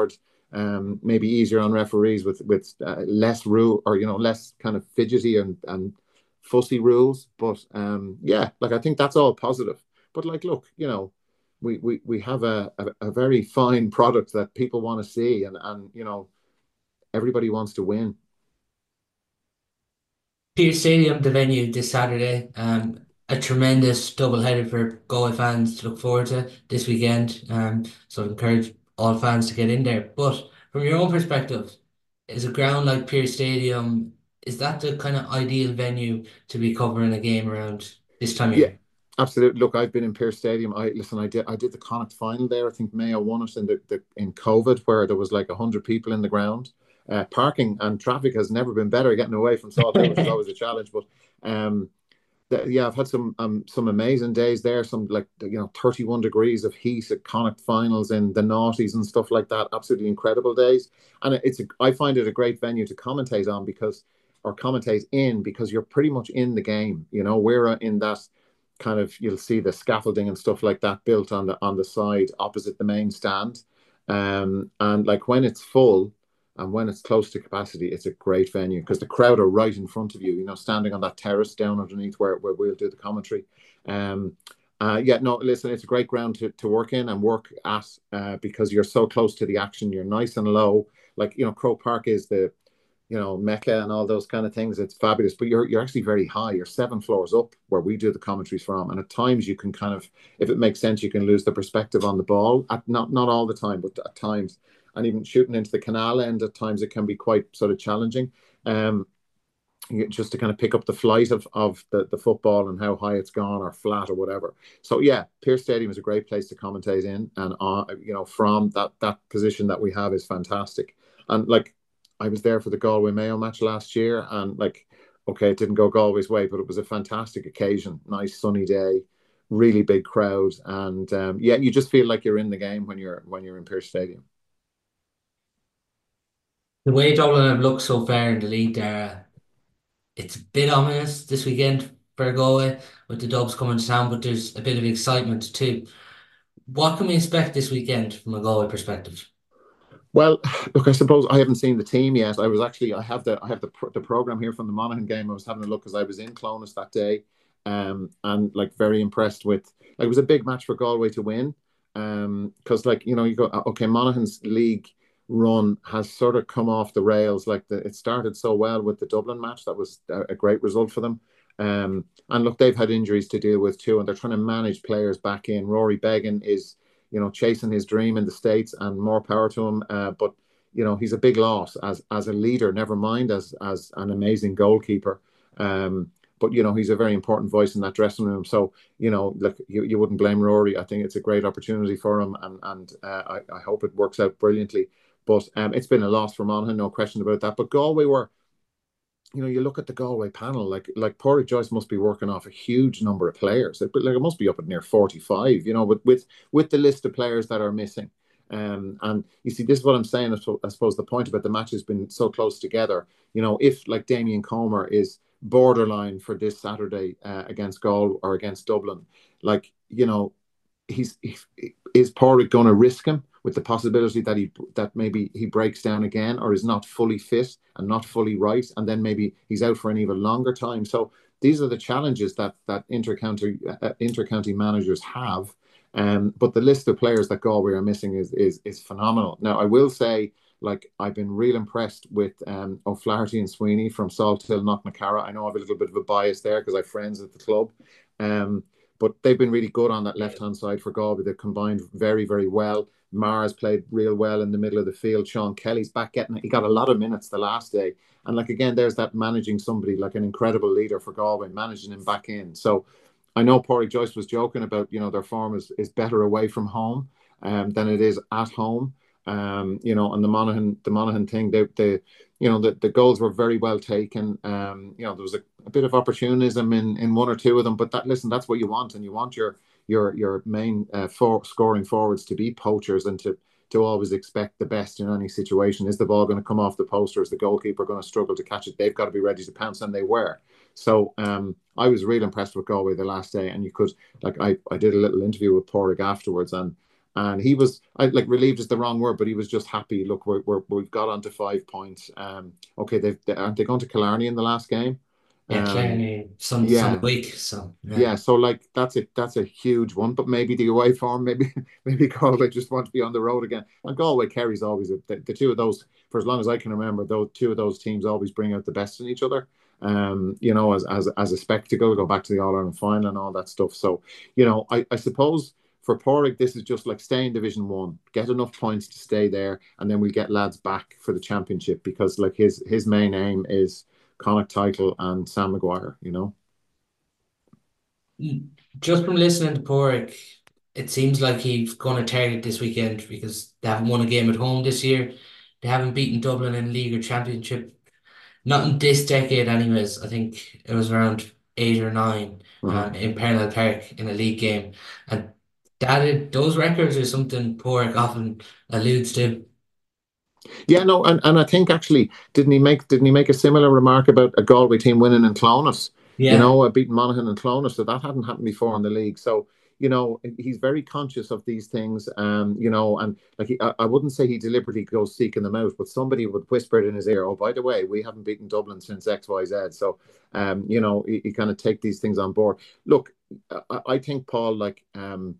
Um, maybe easier on referees with with uh, less rule, or you know, less kind of fidgety and and fussy rules. But um, yeah, like I think that's all positive. But like, look, you know, we we we have a a, a very fine product that people want to see, and and you know, everybody wants to win. Pearse Stadium, the venue this Saturday. Um, a tremendous double-header for Galway fans to look forward to this weekend. Um, so I encourage all fans to get in there. But from your own perspective, is a ground like Pearse Stadium, is that the kind of ideal venue to be covering a game around this time of Yeah, year? absolutely. Look, I've been in Pearse Stadium. I listen. I did. I did the Connacht final there. I think Mayo won it in the, the in COVID, where there was like a hundred people in the ground. Uh, parking and traffic has never been better. Getting away from Salt Hill, which is always a challenge. But um, the, yeah, I've had some um some amazing days there. Some like you know thirty-one degrees of heat at Connacht finals in the noughties and stuff like that. Absolutely incredible days. And it's a, I find it a great venue to commentate on because or commentate in because you're pretty much in the game. You know, we're uh, in that kind of you'll see the scaffolding and stuff like that built on the on the side opposite the main stand. Um, and like when it's full and when it's close to capacity, it's a great venue because the crowd are right in front of you, you know, standing on that terrace down underneath where, where we'll do the commentary. Um, uh, yeah, no, listen, it's a great ground to, to work in and work at uh, because you're so close to the action. You're nice and low. Like, you know, Croke Park is the you know, Mecca and all those kind of things. It's fabulous, but you're you're actually very high. You're seven floors up where we do the commentaries from, and at times you can kind of, if it makes sense, you can lose the perspective on the ball. At not not all the time, but at times, and even shooting into the canal end at times it can be quite sort of challenging. Um, just to kind of pick up the flight of of the, the football and how high it's gone or flat or whatever. So yeah, Pearse Stadium is a great place to commentate in, and uh, you know, from that that position that we have is fantastic. And like I was there for the Galway Mayo match last year, and like, okay, it didn't go Galway's way, but it was a fantastic occasion. Nice sunny day, really big crowd, and um, yeah, you just feel like you're in the game when you're when you're in Pearse Stadium. The way Dublin have looked so far in the league there, it's a bit ominous this weekend for Galway with the Dubs coming to town, but there's a bit of excitement too. What can we expect this weekend from a Galway perspective? Well, look, I suppose I haven't seen the team yet. I was actually I have the I have the the program here from the Monaghan game. I was having a look because I was in Clonus that day, um, and like very impressed with like it was a big match for Galway to win, um, because like you know you go okay Monaghan's league run has sort of come off the rails. Like the, it started so well with the Dublin match that was a, a great result for them. Um, and look, they've had injuries to deal with too, and they're trying to manage players back in. Rory Began is you know, chasing his dream in the States, and more power to him. Uh, but you know, he's a big loss as as a leader. Never mind as as an amazing goalkeeper. Um, but you know, he's a very important voice in that dressing room. So you know, look, you, you wouldn't blame Rory. I think it's a great opportunity for him, and and uh, I I hope it works out brilliantly. But um, it's been a loss for Monaghan, no question about that. But Galway were you know, you look at the Galway panel, like like Pádraig Joyce must be working off a huge number of players. Like, like it must be up at near forty-five, you know, with with with the list of players that are missing. Um, and you see, this is what I'm saying. I suppose the point about the match has been so close together. You know, if like Damien Comer is borderline for this Saturday uh, against Gaul or against Dublin, like you know, he's he, is Pádraig going to risk him with the possibility that he that maybe he breaks down again or is not fully fit and not fully right, and then maybe he's out for an even longer time. So these are the challenges that that intercounty uh, intercounty managers have. Um, but the list of players that Galway are missing is is is phenomenal. Now I will say, like I've been real impressed with um, O'Flaherty and Sweeney from Salt Hill, Knocknacarra. I know I have a little bit of a bias there because I have friends at the club. Um, but they've been really good on that Yeah. left-hand side for Galway. They've combined very, very well. Mars played real well in the middle of the field. Sean Kelly's back getting he got a lot of minutes the last day. And like again, there's that managing somebody like an incredible leader for Galway, managing him back in. So I know Pádraig Joyce was joking about, you know, their form is, is better away from home um, than it is at home. Um, you know, and the Monaghan, the Monaghan thing, they, they, you know, the, the goals were very well taken. Um, you know, there was a, a bit of opportunism in, in one or two of them, but that, listen, that's what you want. And you want your, your, your main uh, for scoring forwards to be poachers and to, to always expect the best in any situation. Is the ball going to come off the post, or is the goalkeeper going to struggle to catch it? They've got to be ready to pounce, and they were. So um, I was really impressed with Galway the last day, and you could like I, I did a little interview with Pádraig afterwards, and And he was, I like relieved is the wrong word, but he was just happy. Look, we're, we're we've got onto five points. Um, okay, they've they, aren't they going to Killarney in the last game? Yeah, Um, Clarny some some yeah, week. So yeah. yeah. So like that's a that's a huge one. But maybe the away form, maybe maybe Galway just want to be on the road again. And Galway Kerry's always a, the, the two of those for as long as I can remember. Those two of those teams always bring out the best in each other. Um, you know, as as as a spectacle, go back to the All Ireland final and all that stuff. So you know, I I suppose for Porrick, this is just like stay in Division One, get enough points to stay there, and then we get lads back for the championship because like his his main aim is Connacht title and Sam Maguire. You know. Just from listening to Porrick, it seems like he's going to target this weekend because they haven't won a game at home this year. They haven't beaten Dublin in league or championship. Not in this decade, anyways. I think it was around eight or nine Uh-huh. um, in Parnell Park in a league game. And that is, those records are something Porrick often alludes to. Yeah, no, and, and I think actually didn't he make didn't he make a similar remark about a Galway team winning in Clonus? You Yeah. know, uh, beating Monaghan and Clonus, so that hadn't happened before in the league. So you know, he's very conscious of these things. Um, you know, and like he, I, I wouldn't say he deliberately goes seeking them out, but somebody would whisper it in his ear. Oh, by the way, we haven't beaten Dublin since X Y Z. So, um, you know, you, you kind of take these things on board. Look, I, I think Paul, like, um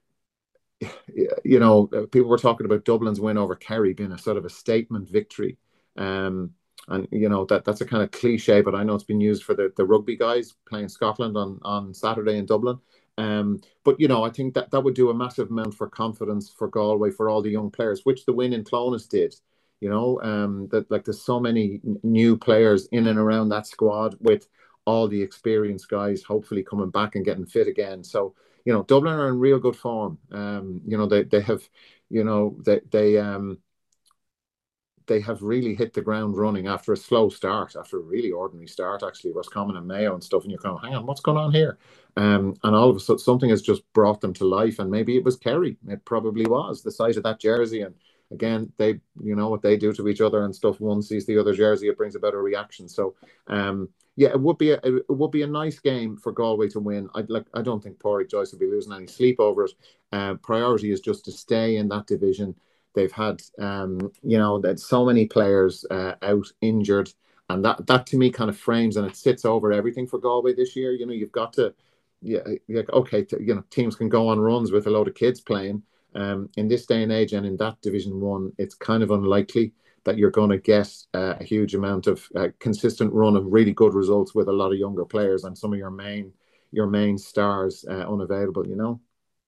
you know, people were talking about Dublin's win over Kerry being a sort of a statement victory. Um, and you know that that's a kind of cliche, but I know it's been used for the, the rugby guys playing Scotland on, on Saturday in Dublin. Um, but you know, I think that that would do a massive amount for confidence for Galway for all the young players, which the win in Clonus did. You know, um, that like there's so many new players in and around that squad with all the experienced guys hopefully coming back and getting fit again. So you know, Dublin are in real good form. Um, you know, they they have, you know, they they um they have really hit the ground running after a slow start, after a really ordinary start, actually, Roscommon and Mayo and stuff. And you're kind of, hang on, what's going on here? Um, and all of a sudden, something has just brought them to life. And maybe it was Kerry. It probably was the sight of that jersey. And again, they, you know, what they do to each other and stuff. One sees the other jersey, it brings about a reaction. So, um, yeah, it would be a it would be a nice game for Galway to win. I like I don't think Porrick Joyce will be losing any sleep over it. Uh, priority is just to stay in that division. They've had, um, you know, that so many players uh, out injured, and that that to me kind of frames and it sits over everything for Galway this year. You know, you've got to, yeah, yeah okay, to, you know, teams can go on runs with a load of kids playing. Um, in this day and age, and in that Division One, it's kind of unlikely that you're going to get uh, a huge amount of uh, consistent run of really good results with a lot of younger players and some of your main your main stars uh, unavailable. You know,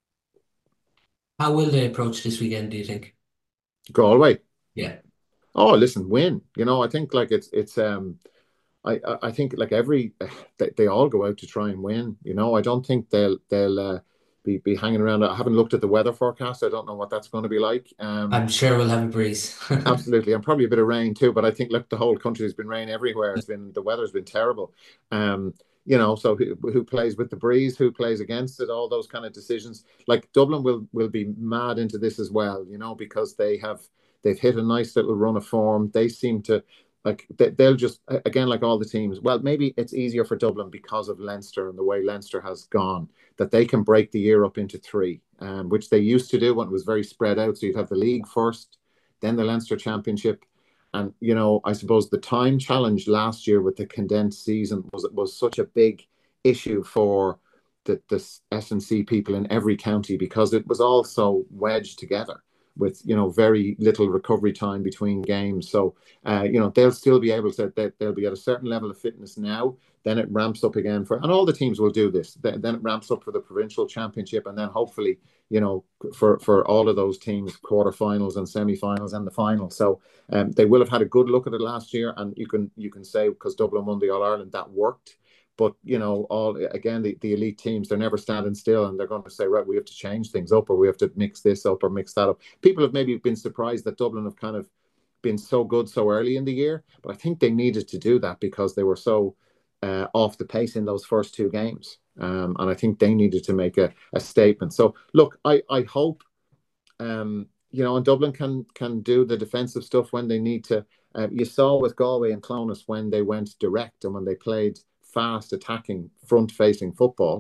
How will they approach this weekend, do you think? Galway. Yeah. Oh, listen, win. You know, I think like it's it's um I I think like every they, they all go out to try and win. You know, I don't think they'll they'll uh, be be hanging around. I haven't looked at the weather forecast. I don't know what that's going to be like. Um, I'm sure we'll have a breeze. absolutely, and probably a bit of rain too. But I think look, the whole country has been rain everywhere. It's been the weather's been terrible. Um, you know, so who, who plays with the breeze, who plays against it, all those kind of decisions. Like Dublin will will be mad into this as well. You know, because they have they've hit a nice little run of form. They seem to like they, they'll just again like all the teams. Well, maybe it's easier for Dublin because of Leinster and the way Leinster has gone that they can break the year up into three, um, which they used to do when it was very spread out. So you'd have the league first, then the Leinster Championship. And, you know, I suppose the time challenge last year with the condensed season was was such a big issue for the, the S and C people in every county because it was all so wedged together with, you know, very little recovery time between games. So, uh, you know, they'll still be able to, they, they'll be at a certain level of fitness now. Then it ramps up again for, and all the teams will do this. Then, then it ramps up for the provincial championship. And then hopefully, you know, for, for all of those teams, quarterfinals and semi-finals and the final. So um, they will have had a good look at it last year. And you can, you can say, because Dublin won the All-Ireland, that worked. But, you know, all again, the, the elite teams, they're never standing still and they're going to say, right, we have to change things up or we have to mix this up or mix that up. People have maybe been surprised that Dublin have kind of been so good so early in the year. But I think they needed to do that because they were so uh, off the pace in those first two games. Um, and I think they needed to make a, a statement. So, look, I, I hope, um, you know, and Dublin can can do the defensive stuff when they need to. Uh, you saw with Galway and Clonus when they went direct and when they played fast attacking front facing football,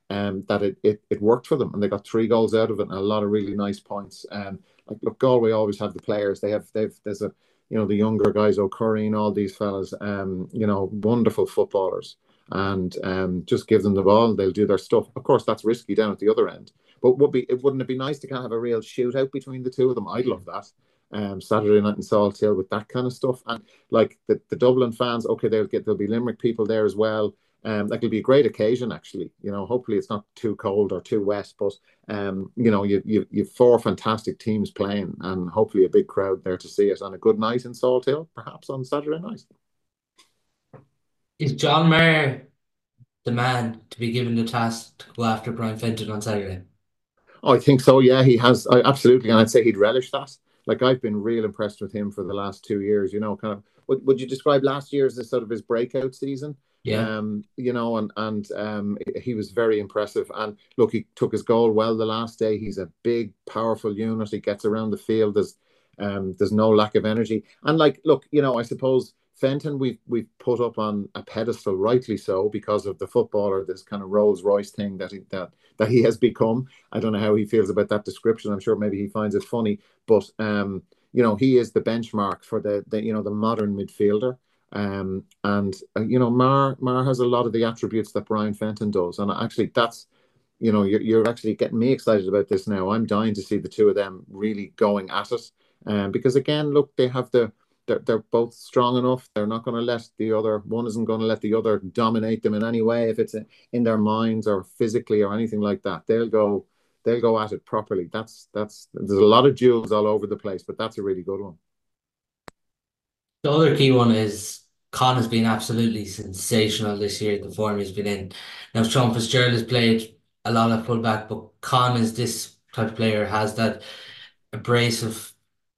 um, that it, it it worked for them, and they got three goals out of it and a lot of really nice points. Um, like look, Galway always have the players. They have they've there's a you know the younger guys, O'Curry and all these fellas. Um, you know, wonderful footballers, and um, just give them the ball, they'll do their stuff. Of course, that's risky down at the other end, but would be it wouldn't it be nice to kind of have a real shootout between the two of them? I'd love that. Um, Saturday night in Salthill with that kind of stuff, and like the, the Dublin fans, okay, they'll get there'll be Limerick people there as well. Um, that will be a great occasion, actually. You know, hopefully it's not too cold or too wet, but um, you know, you you you've four fantastic teams playing, and hopefully a big crowd there to see it, and a good night in Salthill, perhaps on Saturday night. Is John Maher the man to be given the task to go after Brian Fenton on Saturday? Oh, I think so. Yeah, he has. I, absolutely, and I'd say he'd relish that. Like I've been real impressed with him for the last two years. You know, kind of. Would, would you describe last year as a sort of his breakout season? Yeah. Um, you know, and and um, he was very impressive. And look, he took his goal well the last day. He's a big, powerful unit. He gets around the field. There's um, there's no lack of energy. And like, look, you know, I suppose Fenton we've we've put up on a pedestal, rightly so, because of the footballer, this kind of Rolls Royce thing that he, that that he has become. I don't know how he feels about that description. I'm sure maybe he finds it funny, but um, you know, he is the benchmark for the, the you know the modern midfielder. Um, and uh, you know, Mar Mar has a lot of the attributes that Brian Fenton does, and actually, that's you know, you're you're actually getting me excited about this now. I'm dying to see the two of them really going at it, um, because again, look, they have the they're, they're both strong enough. They're not going to let the other one isn't going to let the other dominate them in any way, if it's in their minds or physically or anything like that. They'll go they'll go at it properly. That's that's there's a lot of duels all over the place, but that's a really good one. The other key one is Con has been absolutely sensational this year, the form he's been in. Now, Sean Fitzgerald has played a lot of fullback, but Con is this type of player, has that abrasive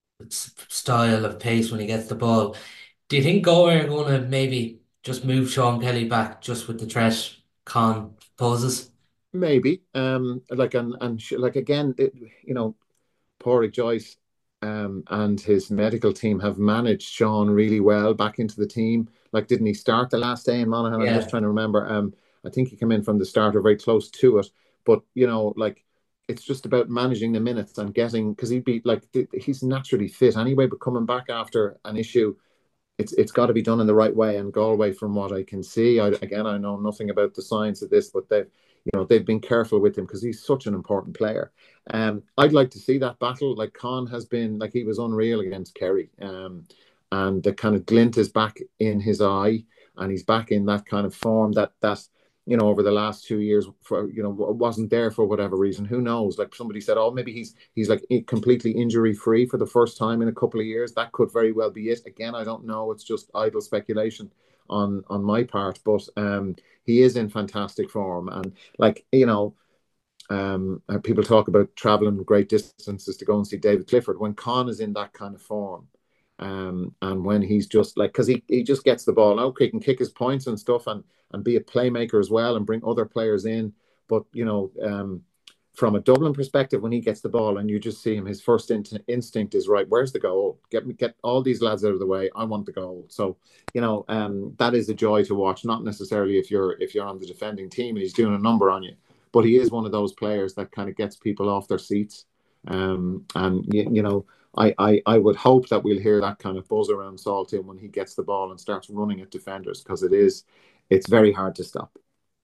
style of pace when he gets the ball. Do you think Galway are going to maybe just move Sean Kelly back just with the threat Con poses? Maybe. Um, like and and like again, it, you know, Pádraig Joyce um, and his medical team have managed Sean really well back into the team. Like, didn't he start the last day in Monaghan? Yeah. I'm just trying to remember. Um, I think he came in from the start or very close to it. But you know, like, it's just about managing the minutes and getting, because he'd be like, he's naturally fit anyway, but coming back after an issue, it's it's got to be done in the right way. And Galway, from what I can see, I, again, I know nothing about the science of this, but they've, you know, they've been careful with him because he's such an important player. Um, I'd like to see that battle. Like, Con has been, like, he was unreal against Kerry. Um, and the kind of glint is back in his eye, and he's back in that kind of form that that you know, over the last two years, for you know, wasn't there for whatever reason. Who knows? Like, somebody said, oh, maybe he's he's like completely injury free for the first time in a couple of years. That could very well be it. Again, I don't know. It's just idle speculation on on my part. But um, he is in fantastic form, and like, you know, um, people talk about traveling great distances to go and see David Clifford. When Con is in that kind of form, um, and when he's just like, because he, he just gets the ball. Okay, he can kick his points and stuff, and and be a playmaker as well, and bring other players in. But you know, um, from a Dublin perspective, when he gets the ball and you just see him, his first in- instinct is, right, where's the goal? Get me, get all these lads out of the way. I want the goal. So you know, um, that is a joy to watch. Not necessarily if you're if you're on the defending team and he's doing a number on you, but he is one of those players that kind of gets people off their seats. Um, and you, you know. I, I, I would hope that we'll hear that kind of buzz around Salthill when he gets the ball and starts running at defenders, because it is it's very hard to stop.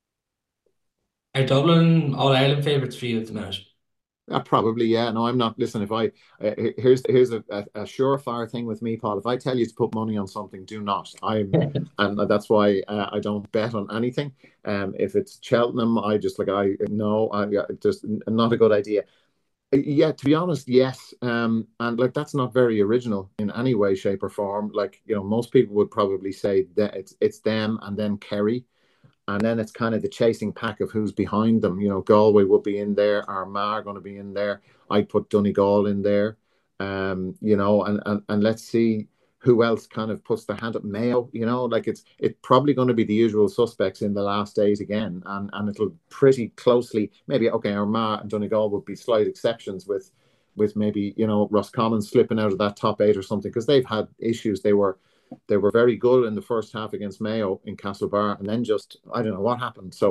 Are Dublin All Ireland favourites for you at the minute? Uh, probably, yeah. No, I'm not. Listen, if I uh, here's here's a, a, a surefire thing with me, Paul. If I tell you to put money on something, do not. I'm, and that's why uh, I don't bet on anything. Um, if it's Cheltenham, I just like I no, I just not a good idea. Yeah, to be honest, yes. Um, and like, that's not very original in any way, shape, or form. Like, you know, most people would probably say that it's it's them and then Kerry, and then it's kind of the chasing pack of who's behind them. You know, Galway would be in there, Armagh going to be in there. I'd put Donegal in there. Um, you know, and and and let's see who else kind of puts their hand up. Mayo, you know, like it's it's probably going to be the usual suspects in the last days again, and and it'll pretty closely, maybe, okay, Armagh and Donegal would be slight exceptions, with with maybe, you know, Roscommon slipping out of that top eight or something, because they've had issues. They were they were very good in the first half against Mayo in Castlebar, and then just, I don't know what happened. So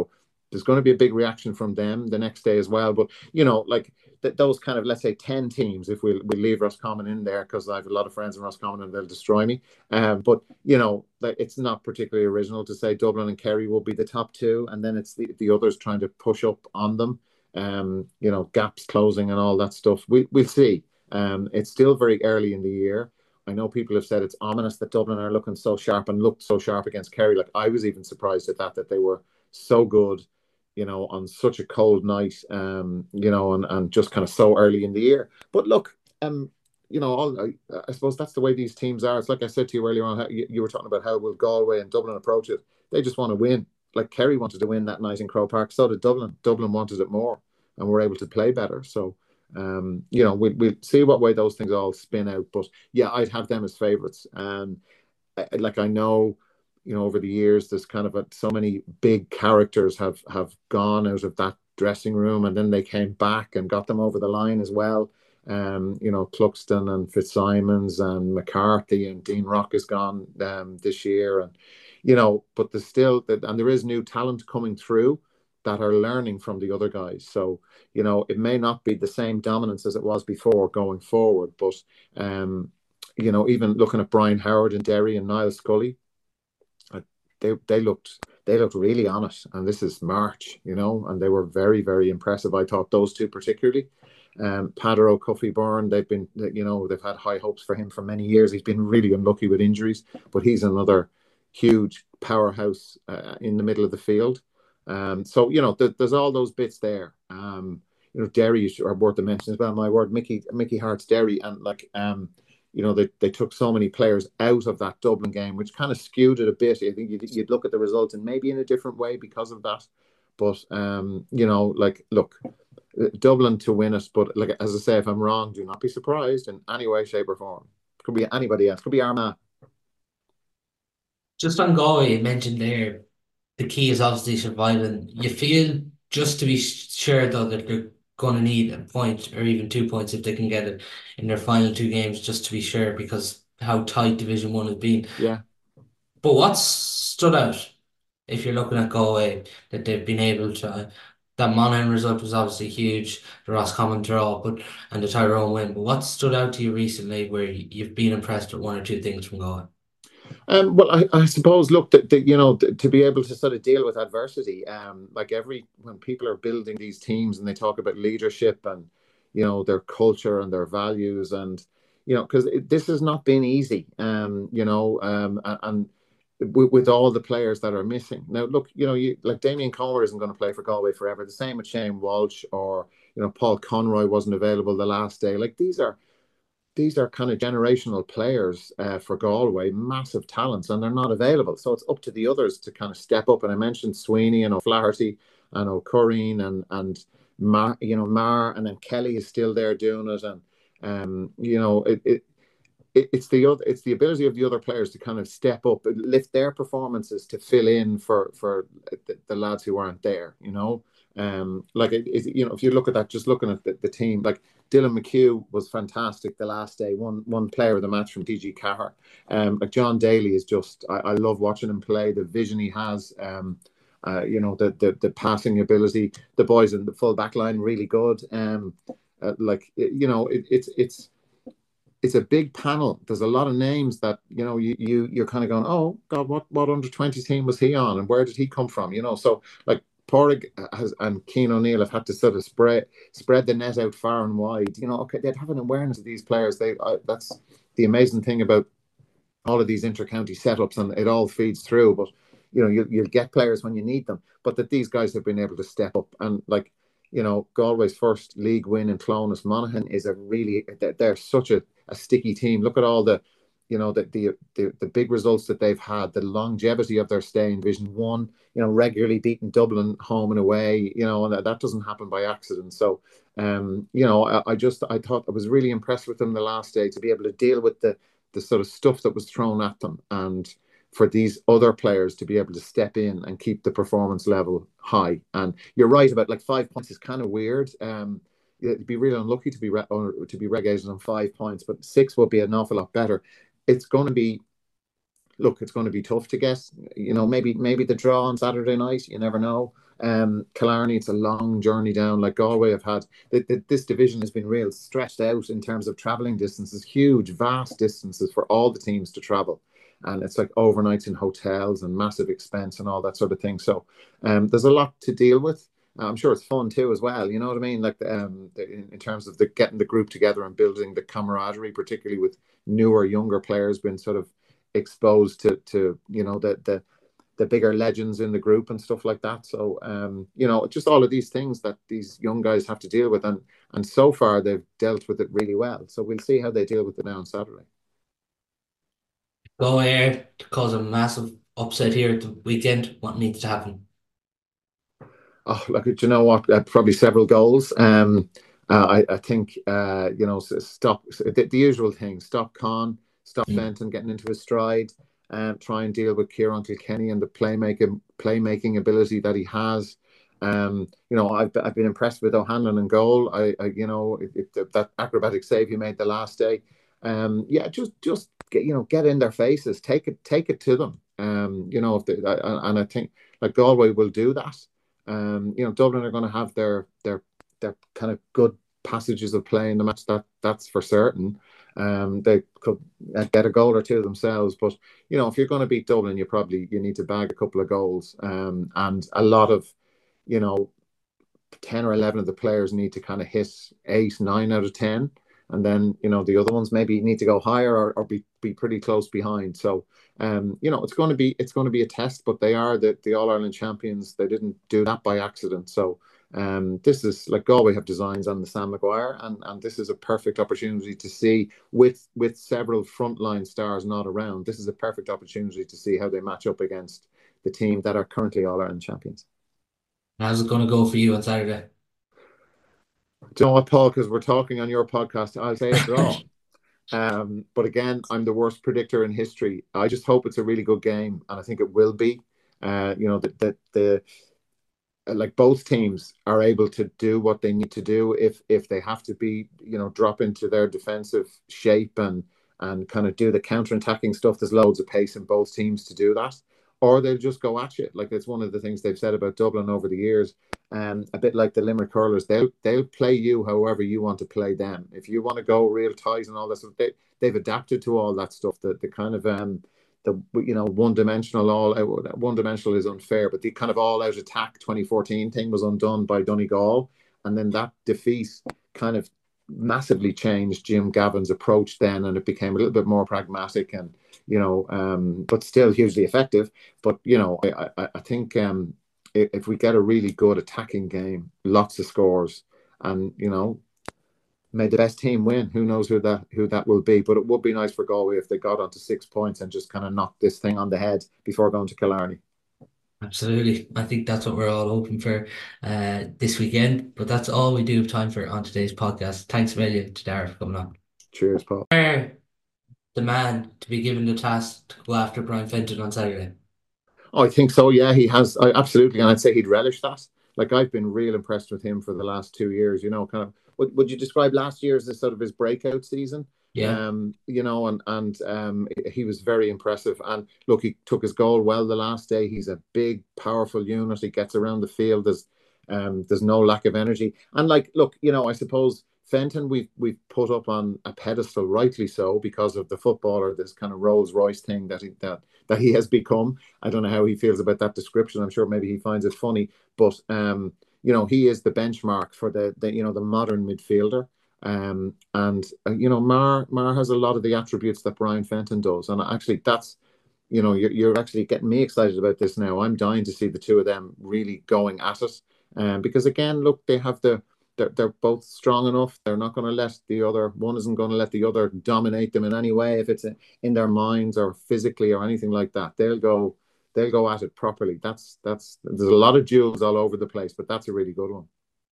there's going to be a big reaction from them the next day as well. But, you know, like th- those kind of, let's say, ten teams, if we, we leave Roscommon in there, because I have a lot of friends in Roscommon and they'll destroy me. Um, but, you know, it's not particularly original to say Dublin and Kerry will be the top two, and then it's the, the others trying to push up on them. Um, you know, gaps closing and all that stuff. We, we'll see. Um, it's still very early in the year. I know people have said it's ominous that Dublin are looking so sharp and looked so sharp against Kerry. Like, I was even surprised at that, that they were so good, you know, on such a cold night, um, you know, and, and just kind of so early in the year. But look, um, you know, all, I, I suppose that's the way these teams are. It's like I said to you earlier on, how, you, you were talking about how will Galway and Dublin approach it. They just want to win. Like, Kerry wanted to win that night in Croke Park. So did Dublin. Dublin wanted it more and were able to play better. So, um, you know, we, we'll see what way those things all spin out. But yeah, I'd have them as favourites. Um, I, like I know, you know, over the years, there's kind of a, so many big characters have have gone out of that dressing room, and then they came back and got them over the line as well. Um, you know, Cluxton and Fitzsimons and McCarthy and Dean Rock is gone um, this year, and you know, but there's still, and there is new talent coming through that are learning from the other guys. So, you know, it may not be the same dominance as it was before going forward, but um, you know, even looking at Brian Howard and Derry and Niall Scully, they they looked they looked really on it. And this is March, you know, and they were very, very impressive. I thought those two particularly. Um, Padder O'Cuffy Byrne, they've been, you know, they've had high hopes for him for many years. He's been really unlucky with injuries, but he's another huge powerhouse uh, in the middle of the field. Um, so, you know, th- there's all those bits there. Um, you know, Derry are worth the mention as well. My word, Mickey Mickey Hart's Derry, and like, um, you know, they, they took so many players out of that Dublin game, which kind of skewed it a bit. I think you'd, you'd look at the results and maybe in a different way because of that. But, um, you know, like, look, Dublin to win it. But, like, as I say, if I'm wrong, do not be surprised in any way, shape or form. Could be anybody else. Could be Armagh. Just on Galway, you mentioned there, the key is obviously surviving. You feel, just to be sure, though, that they're going to need a point or even two points if they can get it in their final two games, just to be sure, because how tight Division One has been. Yeah. But what's stood out, if you're looking at Galway, that they've been able to, that Monaghan result was obviously huge, the Roscommon draw, but and the Tyrone win. But what stood out to you recently where you've been impressed with one or two things from Galway? Um, well, I, I suppose, look, that, that, you know, to be able to sort of deal with adversity, um, like every, when people are building these teams and they talk about leadership and, you know, their culture and their values and, you know, because this has not been easy, um, you know, um, and, and with, with all the players that are missing. Now, look, you know, you, like Damien Comer isn't going to play for Galway forever. The same with Shane Walsh, or, you know, Paul Conroy wasn't available the last day. Like, these are, these are kind of generational players uh, for Galway, massive talents, and they're not available. So it's up to the others to kind of step up. And I mentioned Sweeney and O'Flaherty and O'Curreen and and Mar, you know, Mar, and then Kelly is still there doing it. And um, you know, it, it it it's the other, it's the ability of the other players to kind of step up, lift their performances to fill in for for the, the lads who aren't there. You know, um, like it, it, you know, if you look at that, just looking at the, the team, like Dylan McHugh was fantastic the last day, one one player of the match from D G Cahir. Um, like John Daly is just, I, I love watching him play. The vision he has, um, uh, you know, the, the the passing ability. The boys in the full back line really good. Um, uh, like you know, it, it's it's it's a big panel. There's a lot of names that, you know, you you you're kind of going, oh God, what what under twenty team was he on, and where did he come from? You know, so like Porrig has and Cian O'Neill have had to sort of spread spread the net out far and wide. You know, okay, they'd have an awareness of these players. They uh, that's the amazing thing about all of these intercounty setups, and it all feeds through. But you know, you you'll get players when you need them. But that these guys have been able to step up, and like, you know, Galway's first league win in Clonus. Monaghan is a really, they're such a, a sticky team. Look at all the, you know, the, the the the big results that they've had, the longevity of their stay in Division One. You know, regularly beating Dublin home and away. You know, and that, that doesn't happen by accident. So, um, you know, I, I just I thought I was really impressed with them the last day to be able to deal with the the sort of stuff that was thrown at them, and for these other players to be able to step in and keep the performance level high. And you're right about, like, five points is kind of weird. Um, it'd be really unlucky to be re- to be relegated on five points, but six would be an awful lot better. It's going to be, look, it's going to be tough to get. You know, maybe maybe the draw on Saturday night. You never know. Um, Killarney, it's a long journey down. Like Galway have had, the, the, this division has been real stretched out in terms of travelling distances, huge, vast distances for all the teams to travel. And it's like overnights in hotels and massive expense and all that sort of thing. So um, there's a lot to deal with. I'm sure it's fun too as well. You know what I mean? Like um, the, in, in terms of the getting the group together and building the camaraderie, particularly with newer, younger players being sort of exposed to, to you know, the the the bigger legends in the group and stuff like that. So, um, you know, just all of these things that these young guys have to deal with. And, and so far, they've dealt with it really well. So we'll see how they deal with it now on Saturday. Go ahead to cause a massive upset here at the weekend. What needs to happen? Oh, look, do you know what? Uh, probably several goals. Um, uh, I, I think, uh, you know, stop the, the usual thing. Stop Con, stop mm. Fenton getting into his stride. Um, try and deal with Kieran Kilkenny and the playmaking playmaking ability that he has. Um, you know, I've I've been impressed with O'Hanlon in goal. I, I you know, it, it, that acrobatic save he made the last day. Um, yeah, just just get you know get in their faces, take it take it to them. Um, you know, if they, and I think like Galway will do that. Um, you know, Dublin are going to have their their their kind of good passages of play in the match. That that's for certain. Um, they could get a goal or two themselves, but you know, if you're going to beat Dublin, you probably you need to bag a couple of goals. Um, and a lot of, you know, ten or eleven of the players need to kind of hit eight, nine out of ten, and then you know the other ones maybe need to go higher or, or be be pretty close behind. So, um, you know, it's going to be it's going to be a test, but they are the the All Ireland champions. They didn't do that by accident. So. Um, this is like Galway have designs on the Sam Maguire, and, and this is a perfect opportunity to see with with several frontline stars not around. This is a perfect opportunity to see how they match up against the team that are currently All Ireland champions. How's it going to go for you on Saturday? Do you know what, Paul? Because we're talking on your podcast, I'll say a draw. um, but again, I'm the worst predictor in history. I just hope it's a really good game, and I think it will be. Uh, you know, the the the. Like both teams are able to do what they need to do if if they have to be, you know, drop into their defensive shape and and kind of do the counter-attacking stuff. There's loads of pace in both teams to do that, or they'll just go at you. Like it's one of the things they've said about Dublin over the years. Um, a bit like the Limerick hurlers, they'll they'll play you however you want to play them. If you want to go real ties and all this, they they've adapted to all that stuff. The the kind of um. The you know one dimensional all one dimensional is unfair, but the kind of all out attack twenty fourteen thing was undone by Donegal, and then that defeat kind of massively changed Jim Gavin's approach then, and it became a little bit more pragmatic and you know, um, but still hugely effective. But you know, I I, I think um, if, if we get a really good attacking game, lots of scores, and you know. May the best team win. Who knows who that who that will be? But it would be nice for Galway if they got onto six points and just kind of knocked this thing on the head before going to Killarney. Absolutely. I think that's what we're all hoping for uh, this weekend. But that's all we do have time for on today's podcast. Thanks a million to Darragh for coming on. Cheers, Paul. The man to be given the task to go after Brian Fenton on Saturday. Oh, I think so. Yeah, he has. I, absolutely. And I'd say he'd relish that. Like I've been real impressed with him for the last two years, you know, kind of. Would, would you describe last year as sort of his breakout season? Yeah. Um, you know, and and um, he was very impressive. And look, he took his goal well the last day. He's a big, powerful unit. He gets around the field. There's um, there's no lack of energy. And like, look, you know, I suppose Fenton we've we've put up on a pedestal, rightly so, because of the footballer, this kind of Rolls Royce thing that he that that he has become. I don't know how he feels about that description. I'm sure maybe he finds it funny, but um. You know, he is the benchmark for the, the you know, the modern midfielder. Um, and, uh, you know, Mar Mar has a lot of the attributes that Brian Fenton does. And actually, that's, you know, you're, you're actually getting me excited about this now. I'm dying to see the two of them really going at it. Um, because, again, look, they have the, they're, they're both strong enough. They're not going to let the other, one isn't going to let the other dominate them in any way, if it's in their minds or physically or anything like that. They'll go. They'll go at it properly. That's that's there's a lot of duels all over the place, but that's a really good one.